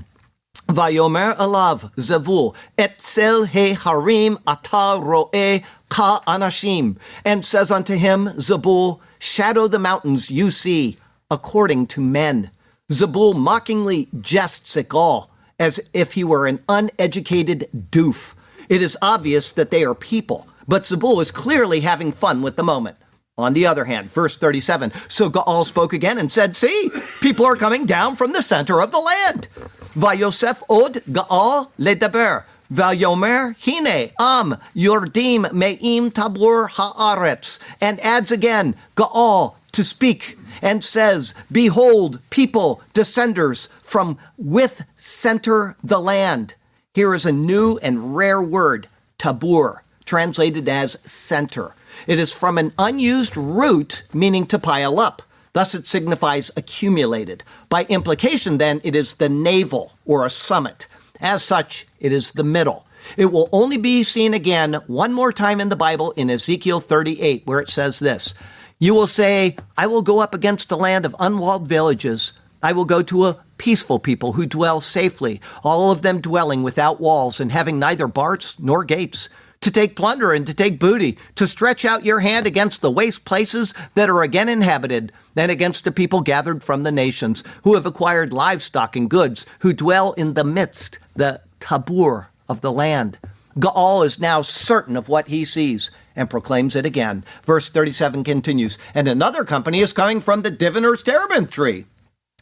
Vayomer alav Zebul, etzel he harim ata ro'eh ka anashim, and says unto him, Zebul, shadow the mountains you see, according to men. Zebul mockingly jests at Gaal, as if he were an uneducated doof. It is obvious that they are people, but Zebul is clearly having fun with the moment. On the other hand, verse 37, so Gaal spoke again and said, See, people are coming down from the center of the land. Vayosef od Gaal ledaber, vayomer hine am yordim me'im tabur haaretz, and adds again, Gaal to speak, and says, Behold, people, descenders from with center the land. Here is a new and rare word, tabur, translated as center. It is from an unused root meaning to pile up. Thus it signifies accumulated. By implication, then, it is the navel or a summit. As such, it is the middle. It will only be seen again one more time in the Bible in Ezekiel 38, where it says this, You will say, I will go up against a land of unwalled villages. I will go to a peaceful people who dwell safely, all of them dwelling without walls and having neither bars nor gates, to take plunder and to take booty, to stretch out your hand against the waste places that are again inhabited, and against the people gathered from the nations, who have acquired livestock and goods, who dwell in the midst, the tabur of the land. Gaal is now certain of what he sees and proclaims it again. Verse 37 continues, And another company is coming from the diviner's terebinth tree.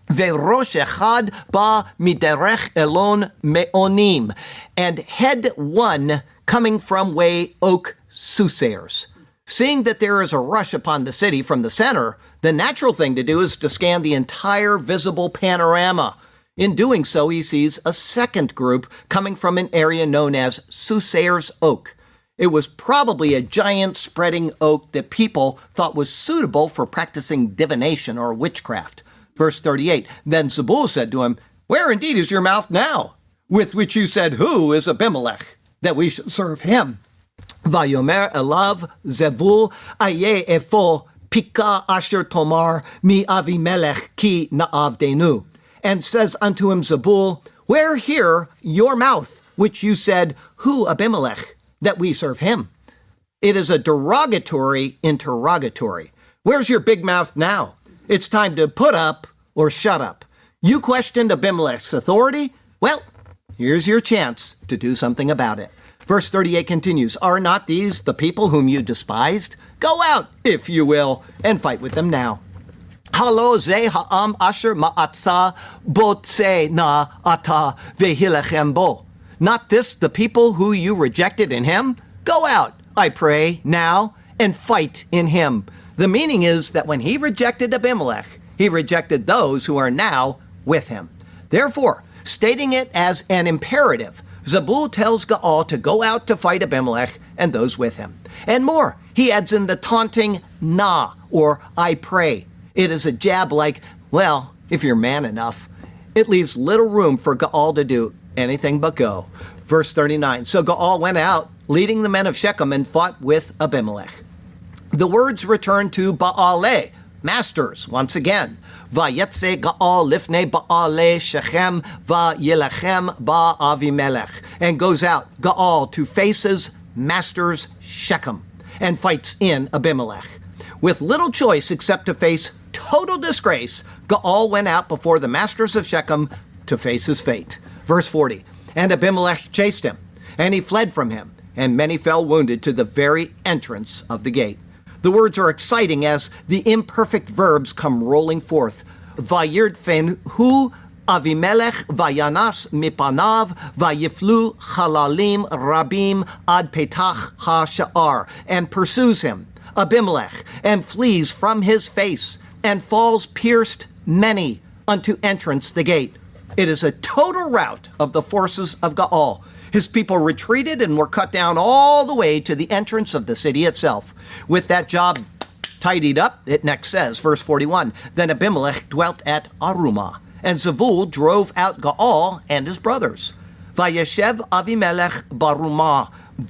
Ve'rosh echad ba miderech Elon me'onim, and head one coming from way oak soothsayers. Seeing that there is a rush upon the city from the center, the natural thing to do is to scan the entire visible panorama. In doing so, he sees a second group coming from an area known as Soothsayer's Oak. It was probably a giant spreading oak that people thought was suitable for practicing divination or witchcraft. Verse 38, Then Zebul said to him, Where indeed is your mouth now? With which you said, Who is Abimelech, that we should serve him? Vayomer elav Zebul aye efo pika asher tomar mi Avimelech ki naavdenu. And says unto him Zebul, Where here your mouth, which you said, Who Abimelech, that we serve him? It is a derogatory interrogatory. Where's your big mouth now? It's time to put up or shut up. You questioned Abimelech's authority? Well, here's your chance to do something about it. Verse 38 continues, Are not these the people whom you despised? Go out, if you will, and fight with them now. Halo ze ha'am asher ma'atza botze na ata vehilechem bo. Not this the people who you rejected in him? Go out, I pray, now, and fight in him. The meaning is that when he rejected Abimelech, he rejected those who are now with him. Therefore, stating it as an imperative, Zebul tells Gaal to go out to fight Abimelech and those with him. And more, he adds in the taunting na, or I pray. It is a jab like, well, if you're man enough. It leaves little room for Gaal to do anything but go. Verse 39, So Gaal went out, leading the men of Shechem, and fought with Abimelech. The words return to Baaleh, masters, once again. Vayetze Gaal lifnei Baaleh Shechem vayilachem ba Avimelech. And goes out, Gaal, to face his masters Shechem, and fights in Abimelech. With little choice except to face total disgrace, Gaal went out before the masters of Shechem to face his fate. Verse 40, And Abimelech chased him, and he fled from him, and many fell wounded to the very entrance of the gate. The words are exciting as the imperfect verbs come rolling forth. Vayirtfen hu Avimelech vayanas mipanav vayiflu chalalim rabim ad petach ha-sha'ar, and pursues him, Abimelech, and flees from his face, and falls pierced many unto entrance the gate. It is a total rout of the forces of Gaal. His people retreated and were cut down all the way to the entrance of the city itself. With that job tidied up, it next says, verse 41, Then Abimelech dwelt at Arumah, and Zebul drove out Gaal and his brothers. Vayeshev Avimelech barumah,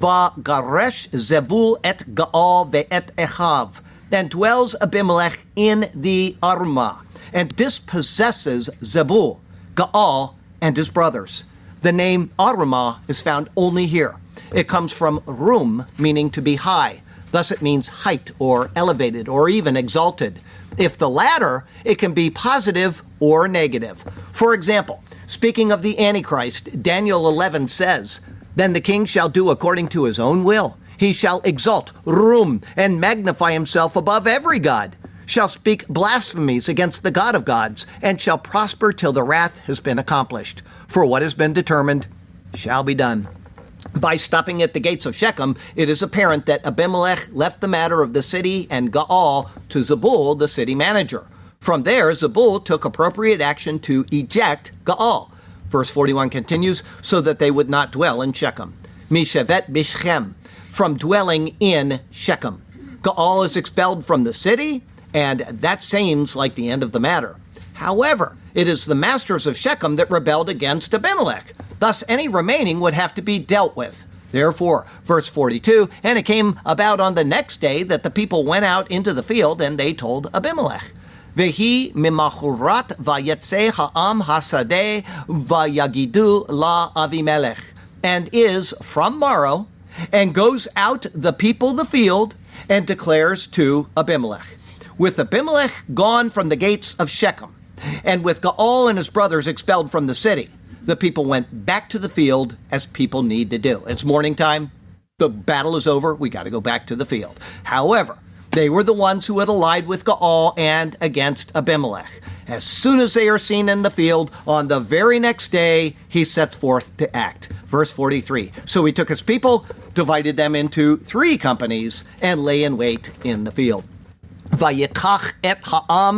vagaresh Zebul et Gaal ve'et Echav. And dwells Abimelech in the Arumah, and dispossesses Zebul, Gaal, and his brothers. The name Arumah is found only here. It comes from rum, meaning to be high. Thus it means height or elevated or even exalted. If the latter, it can be positive or negative. For example, speaking of the Antichrist, Daniel 11 says, Then the king shall do according to his own will. He shall exalt rum and magnify himself above every god, shall speak blasphemies against the God of gods, and shall prosper till the wrath has been accomplished. For what has been determined shall be done. By stopping at the gates of Shechem, it is apparent that Abimelech left the matter of the city and Gaal to Zebul, the city manager. From there, Zebul took appropriate action to eject Gaal. Verse 41 continues, So that they would not dwell in Shechem. Mishevet bishchem, from dwelling in Shechem. Gaal is expelled from the city, and that seems like the end of the matter. However, it is the masters of Shechem that rebelled against Abimelech. Thus, any remaining would have to be dealt with. Therefore, verse 42, And it came about on the next day that the people went out into the field, and they told Abimelech. Vehi mimachurat vayetze ha'am hasadeh vayagidu la Avimelech. And is from morrow, and goes out the people the field, and declares to Abimelech. With Abimelech gone from the gates of Shechem, and with Gaal and his brothers expelled from the city, the people went back to the field as people need to do. It's morning time. The battle is over. We got to go back to the field. However, They were the ones who had allied with Gaal and against Abimelech. As soon as they are seen in the field, on the very next day, he sets forth to act. Verse 43. So he took his people, divided them into 3 companies, and lay in wait in the field. Vayikach et ha'am,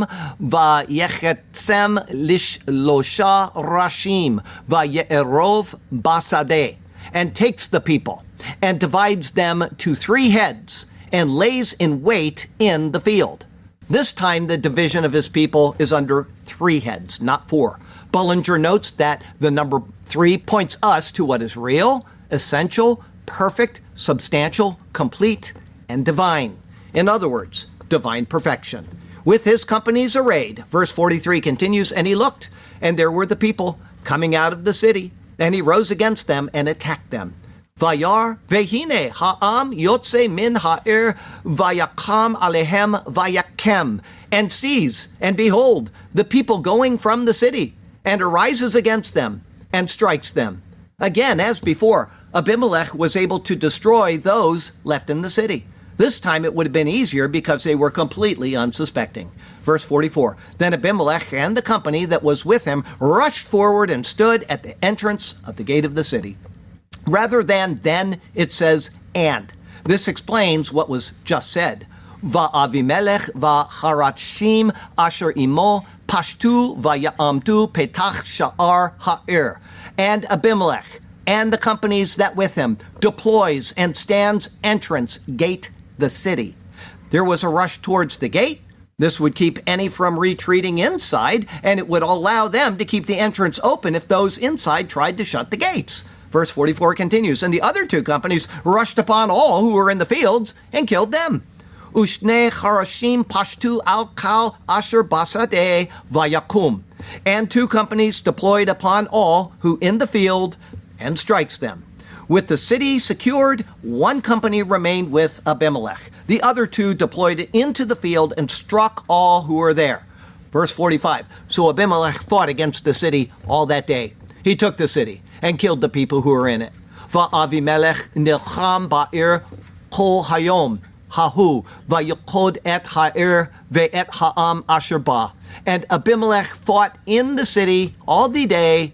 vayechetzem lishlosha rashim, vaye'erov basadeh, and takes the people, and divides them to 3 heads, and lays in wait in the field. This time, the division of his people is under 3 heads, not 4. Bullinger notes that the number 3 points us to what is real, essential, perfect, substantial, complete, and divine. In other words, divine perfection. With his companies arrayed, verse 43 continues, and he looked, and there were the people coming out of the city, and he rose against them and attacked them. Vayar vehine ha'am yotze min ha'ir vayakam alehem vayakem, and sees, and behold, the people going from the city, and arises against them, and strikes them. Again, as before, Abimelech was able to destroy those left in the city. This time it would have been easier because they were completely unsuspecting. Verse 44, then Abimelech and the company that was with him rushed forward and stood at the entrance of the gate of the city. Rather than then, it says and. This explains what was just said. Va'avimelech va'charatshim asher imo pashtu va'ya'amtu petach sha'ar ha'ir. And Abimelech and the companies that with him deploys and stands entrance gate the city. There was a rush towards the gate. This would keep any from retreating inside, and it would allow them to keep the entrance open if those inside tried to shut the gates. Verse 44 continues, and the other 2 companies rushed upon all who were in the fields and killed them. Ushne charashim pashtu al kal asher basadeh vayakum. And 2 companies deployed upon all who in the field and strikes them. With the city secured, 1 company remained with Abimelech. The other 2 deployed into the field and struck all who were there. Verse 45, so Abimelech fought against the city all that day. He took the city and killed the people who were in it. Va'avimelech nilcham ba'ir kol hayom hahu vayikod et ha'ir ve'et ha'am asher ba. And Abimelech fought in the city all the day,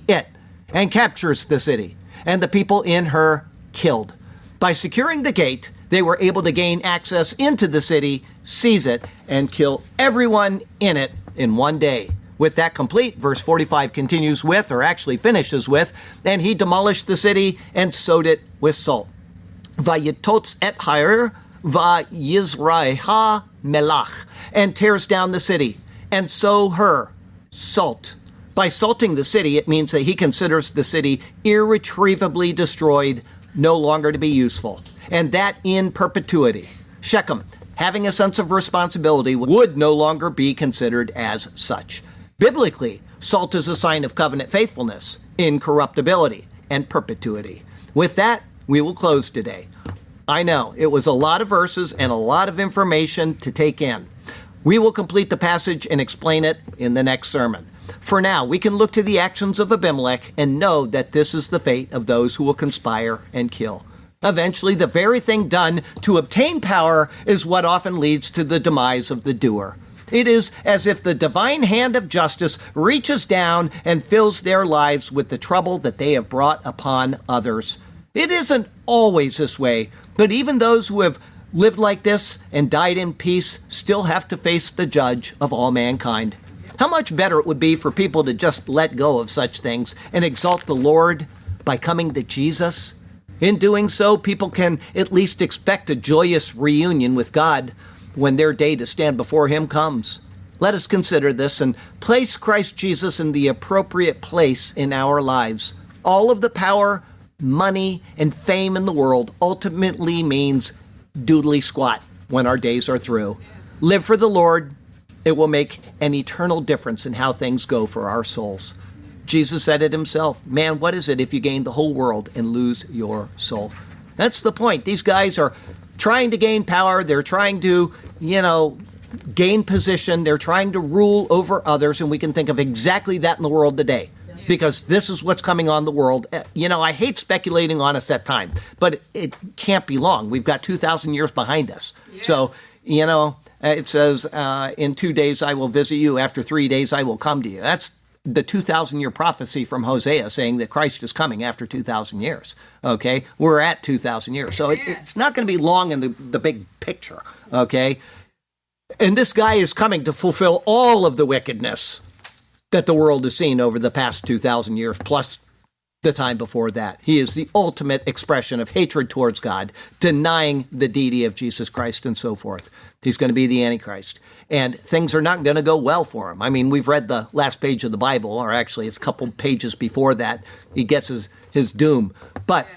and captures the city, and the people in her killed. By securing the gate, they were able to gain access into the city, seize it, and kill everyone in it in one day. With that complete, verse 45 continues with, or actually finishes with, and he demolished the city and sowed it with salt. Vayitotz et ha'ir vayizraiha melach, and tears down the city, and sow her salt. By salting the city, it means that he considers the city irretrievably destroyed, no longer to be useful, and that in perpetuity. Shechem, having a sense of responsibility, would no longer be considered as such. Biblically, salt is a sign of covenant faithfulness, incorruptibility, and perpetuity. With that, we will close today. I know, it was a lot of verses and a lot of information to take in. We will complete the passage and explain it in the next sermon. For now, we can look to the actions of Abimelech and know that this is the fate of those who will conspire and kill. Eventually, the very thing done to obtain power is what often leads to the demise of the doer. It is as if the divine hand of justice reaches down and fills their lives with the trouble that they have brought upon others. It isn't always this way, but even those who have lived like this and died in peace still have to face the judge of all mankind. How much better it would be for people to just let go of such things and exalt the Lord by coming to Jesus. In doing so, people can at least expect a joyous reunion with God when their day to stand before him comes. Let us consider this and place Christ Jesus in the appropriate place in our lives. All of the power, money, and fame in the world ultimately means doodly squat when our days are through. Live for the Lord. It will make an eternal difference in how things go for our souls. Jesus said it himself. Man, what is it if you gain the whole world and lose your soul? That's the point. These guys are trying to gain power. They're trying to, gain position. They're trying to rule over others. And we can think of exactly that in the world today, because this is what's coming on the world. I hate speculating on a set time, but it can't be long. We've got 2,000 years behind us. Yes. So, It says, in 2 days I will visit you. After 3 days I will come to you. That's the 2,000-year prophecy from Hosea saying that Christ is coming after 2,000 years. Okay? We're at 2,000 years. So it's not going to be long in the big picture. Okay? And this guy is coming to fulfill all of the wickedness that the world has seen over the past 2,000 years, plus the time before that. He is the ultimate expression of hatred towards God, denying the deity of Jesus Christ and so forth. He's going to be the Antichrist. And things are not going to go well for him. I mean, we've read the last page of the Bible, or actually it's a couple pages before that. He gets his doom. But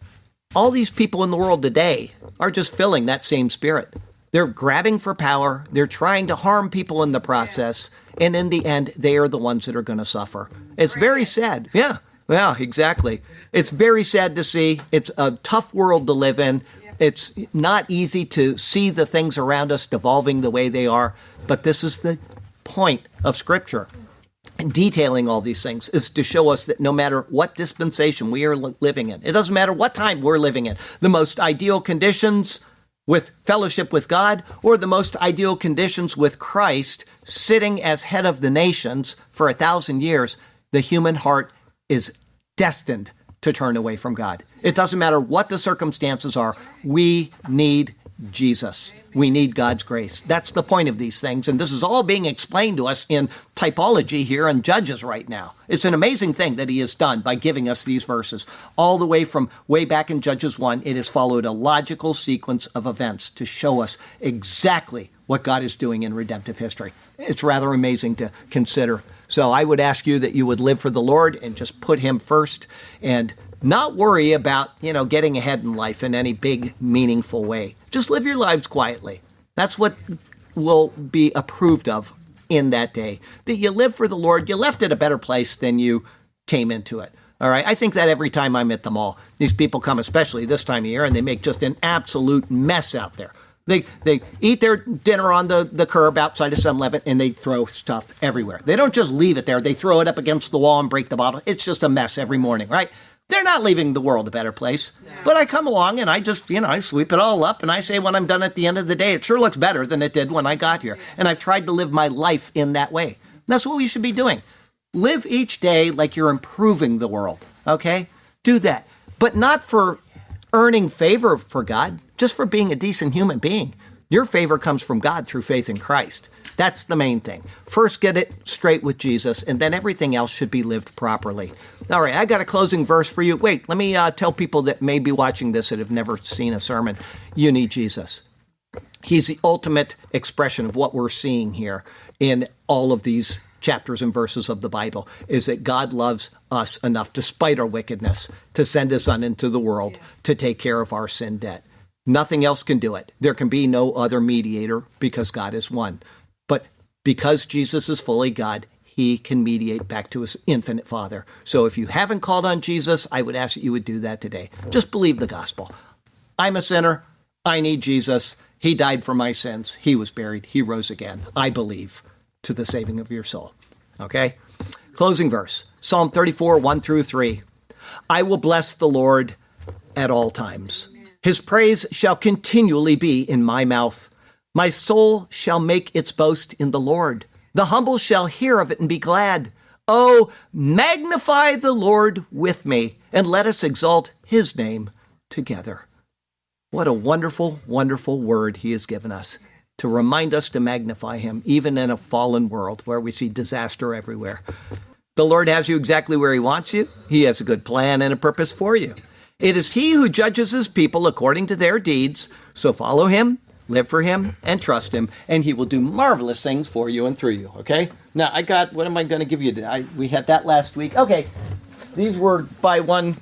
all these people in the world today are just filling that same spirit. They're grabbing for power. They're trying to harm people in the process. And in the end, they are the ones that are going to suffer. It's very sad. Yeah. Yeah, exactly. It's very sad to see. It's a tough world to live in. It's not easy to see the things around us devolving the way they are. But this is the point of Scripture. And detailing all these things is to show us that no matter what dispensation we are living in, it doesn't matter what time we're living in, the most ideal conditions with fellowship with God or the most ideal conditions with Christ sitting as head of the nations for 1,000 years, the human heart is destined to turn away from God. It doesn't matter what the circumstances are. We need Jesus. We need God's grace. That's the point of these things. And this is all being explained to us in typology here in Judges right now. It's an amazing thing that he has done by giving us these verses. All the way from way back in Judges 1, it has followed a logical sequence of events to show us exactly what God is doing in redemptive history. It's rather amazing to consider. So I would ask you that you would live for the Lord and just put him first and not worry about, getting ahead in life in any big, meaningful way. Just live your lives quietly. That's what will be approved of in that day. That you live for the Lord, you left it a better place than you came into it. All right, I think that every time I'm at the mall, these people come, especially this time of year, and they make just an absolute mess out there. They eat their dinner on the curb outside of 7-Eleven, and they throw stuff everywhere. They don't just leave it there. They throw it up against the wall and break the bottle. It's just a mess every morning, right? They're not leaving the world a better place. No. But I come along and I just, I sweep it all up, and I say when I'm done at the end of the day, it sure looks better than it did when I got here. And I've tried to live my life in that way. And that's what we should be doing. Live each day like you're improving the world, okay? Do that. But not for earning favor for God, just for being a decent human being. Your favor comes from God through faith in Christ. That's the main thing. First, get it straight with Jesus, and then everything else should be lived properly. All right, I got a closing verse for you. Wait, let me tell people that may be watching this that have never seen a sermon. You need Jesus. He's the ultimate expression of what we're seeing here in all of these chapters and verses of the Bible, is that God loves us enough, despite our wickedness, to send his Son into the world to take care of our sin debt. Nothing else can do it. There can be no other mediator because God is one. But because Jesus is fully God, he can mediate back to his infinite Father. So if you haven't called on Jesus, I would ask that you would do that today. Just believe the gospel. I'm a sinner. I need Jesus. He died for my sins. He was buried. He rose again. I believe to the saving of your soul. Okay? Closing verse, Psalm 34, 1-3. I will bless the Lord at all times. His praise shall continually be in my mouth. My soul shall make its boast in the Lord. The humble shall hear of it and be glad. Oh, magnify the Lord with me, and let us exalt his name together. What a wonderful, wonderful word he has given us to remind us to magnify him, even in a fallen world where we see disaster everywhere. The Lord has you exactly where he wants you. He has a good plan and a purpose for you. It is he who judges his people according to their deeds. So follow him, live for him, and trust him, and he will do marvelous things for you and through you, okay? Now, what am I going to give you today? We had that last week. Okay, these were buy one,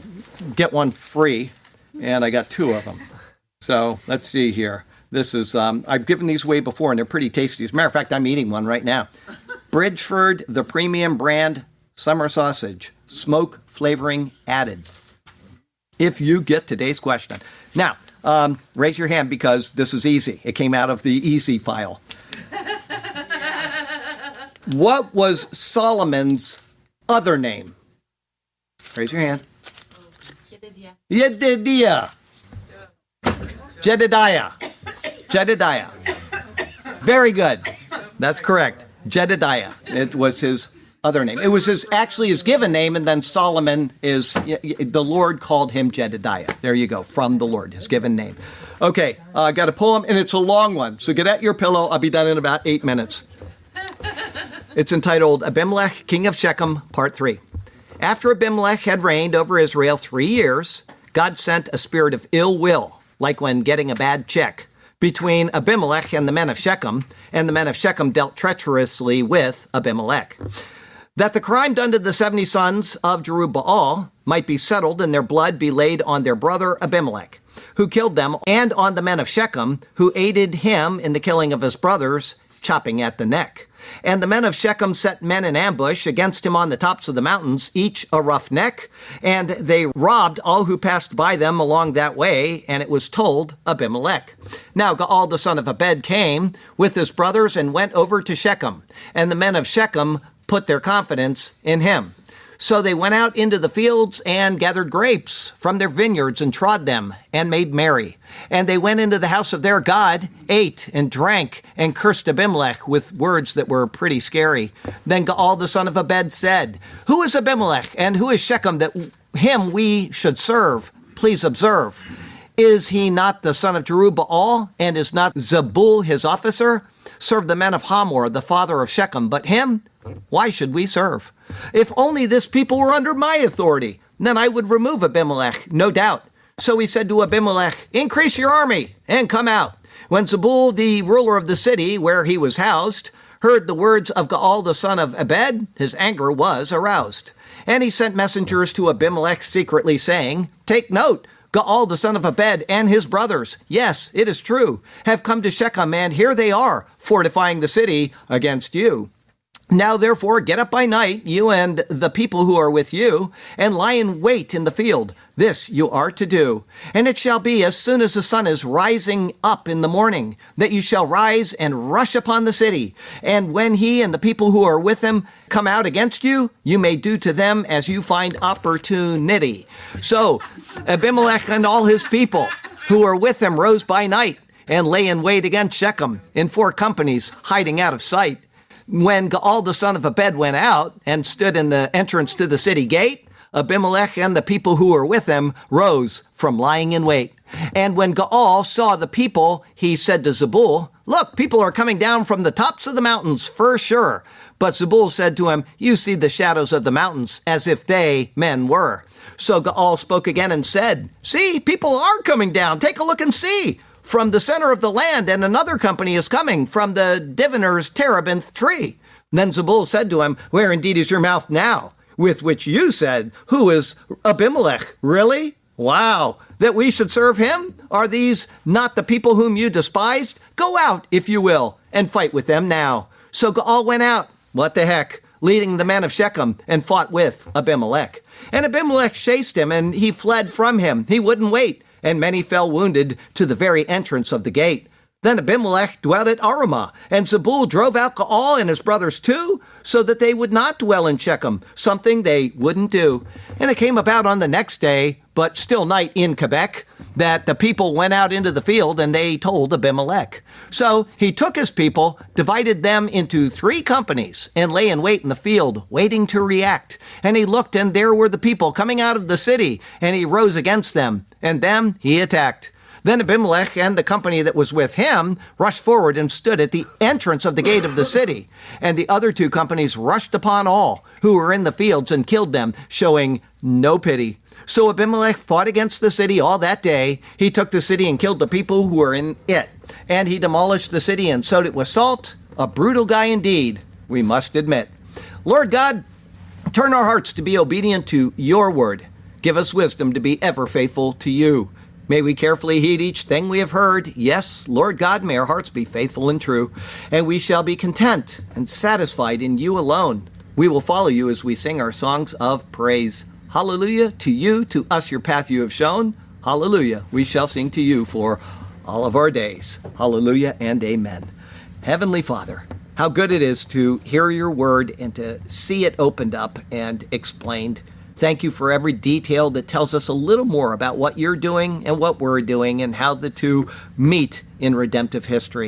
get one free, and I got 2 of them. So let's see here. This is, I've given these away before, and they're pretty tasty. As a matter of fact, I'm eating one right now. Bridgeford, the premium brand summer sausage, smoke flavoring added. If you get today's question. Now, raise your hand because this is easy. It came out of the easy file. What was Solomon's other name? Raise your hand. Jedediah. Jedediah. Very good. That's correct. Jedediah. It was his other name. It was actually his given name, and then Solomon the Lord called him Jedediah. There you go, from the Lord, his given name. Okay, I got a poem, and it's a long one, so get at your pillow. I'll be done in about 8 minutes. It's entitled Abimelech, King of Shechem, Part 3. After Abimelech had reigned over Israel 3 years, God sent a spirit of ill will, like when getting a bad check, between Abimelech and the men of Shechem, and the men of Shechem dealt treacherously with Abimelech, that the crime done to the 70 sons of Jerubbaal might be settled and their blood be laid on their brother Abimelech, who killed them, and on the men of Shechem, who aided him in the killing of his brothers, chopping at the neck. And the men of Shechem set men in ambush against him on the tops of the mountains, each a rough neck, and they robbed all who passed by them along that way, and it was told Abimelech. Now Gaal the son of Ebed came with his brothers and went over to Shechem, and the men of Shechem put their confidence in him. So they went out into the fields and gathered grapes from their vineyards and trod them and made merry. And they went into the house of their God, ate and drank, and cursed Abimelech with words that were pretty scary. Then Gaal the son of Ebed said, "Who is Abimelech, and who is Shechem, that him we should serve? Please observe. Is he not the son of Jerubbaal, and is not Zebul his officer? Serve the men of Hamor, the father of Shechem, but him? Why should we serve? If only this people were under my authority, then I would remove Abimelech, no doubt." So he said to Abimelech, "Increase your army and come out." When Zebul, the ruler of the city where he was housed, heard the words of Gaal the son of Ebed, his anger was aroused. And he sent messengers to Abimelech secretly, saying, "Take note, Gaal the son of Ebed and his brothers, yes, it is true, have come to Shechem, and here they are, fortifying the city against you. Now, therefore, get up by night, you and the people who are with you, and lie in wait in the field. This you are to do. And it shall be, as soon as the sun is rising up in the morning, that you shall rise and rush upon the city. And when he and the people who are with him come out against you, you may do to them as you find opportunity." So Abimelech and all his people who were with him rose by night and lay in wait against Shechem in 4 companies, hiding out of sight. When Gaal the son of Ebed went out and stood in the entrance to the city gate, Abimelech and the people who were with him rose from lying in wait. And when Gaal saw the people, he said to Zebul, "Look, people are coming down from the tops of the mountains for sure." But Zebul said to him, "You see the shadows of the mountains as if they men were." So Gaal spoke again and said, "See, people are coming down. Take a look and see. From the center of the land, and another company is coming from the diviner's terebinth tree." Then Zebul said to him, "Where indeed is your mouth now, with which you said, 'Who is Abimelech?' Really? Wow, that we should serve him? Are these not the people whom you despised? Go out, if you will, and fight with them now." So Gaal went out, what the heck, leading the men of Shechem, and fought with Abimelech. And Abimelech chased him, and he fled from him. He wouldn't wait, and many fell wounded to the very entrance of the gate. Then Abimelech dwelt at Arumah, and Zebul drove out Gaal and his brothers too, so that they would not dwell in Shechem, something they wouldn't do. And it came about on the next day, but still night in Quebec, that the people went out into the field, and they told Abimelech. So he took his people, divided them into 3 companies, and lay in wait in the field, waiting to react. And he looked, and there were the people coming out of the city, and he rose against them, and them he attacked. Then Abimelech and the company that was with him rushed forward and stood at the entrance of the gate of the city. And the other 2 companies rushed upon all who were in the fields and killed them, showing no pity. So Abimelech fought against the city all that day. He took the city and killed the people who were in it. And he demolished the city and sowed it with salt. A brutal guy indeed, we must admit. Lord God, turn our hearts to be obedient to your word. Give us wisdom to be ever faithful to you. May we carefully heed each thing we have heard. Yes, Lord God, may our hearts be faithful and true, and we shall be content and satisfied in you alone. We will follow you as we sing our songs of praise. Hallelujah to you, to us your path you have shown. Hallelujah, we shall sing to you for all of our days. Hallelujah and amen. Heavenly Father, how good it is to hear your word and to see it opened up and explained. Thank you for every detail that tells us a little more about what you're doing and what we're doing and how the two meet in redemptive history.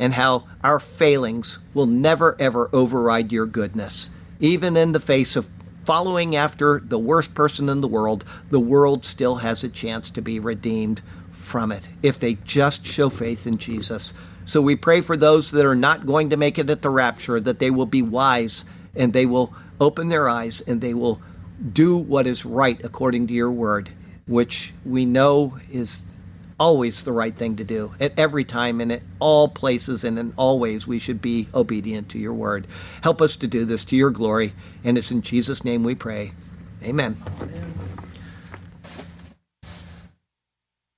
and how our failings will never, ever override your goodness. Even in the face of following after the worst person in the world still has a chance to be redeemed from it if they just show faith in Jesus. So we pray for those that are not going to make it at the rapture, that they will be wise and they will open their eyes and they will do what is right according to your word, which we know is always the right thing to do. At every time and at all places and in all ways, we should be obedient to your word. Help us to do this to your glory. And it's in Jesus' name we pray. Amen.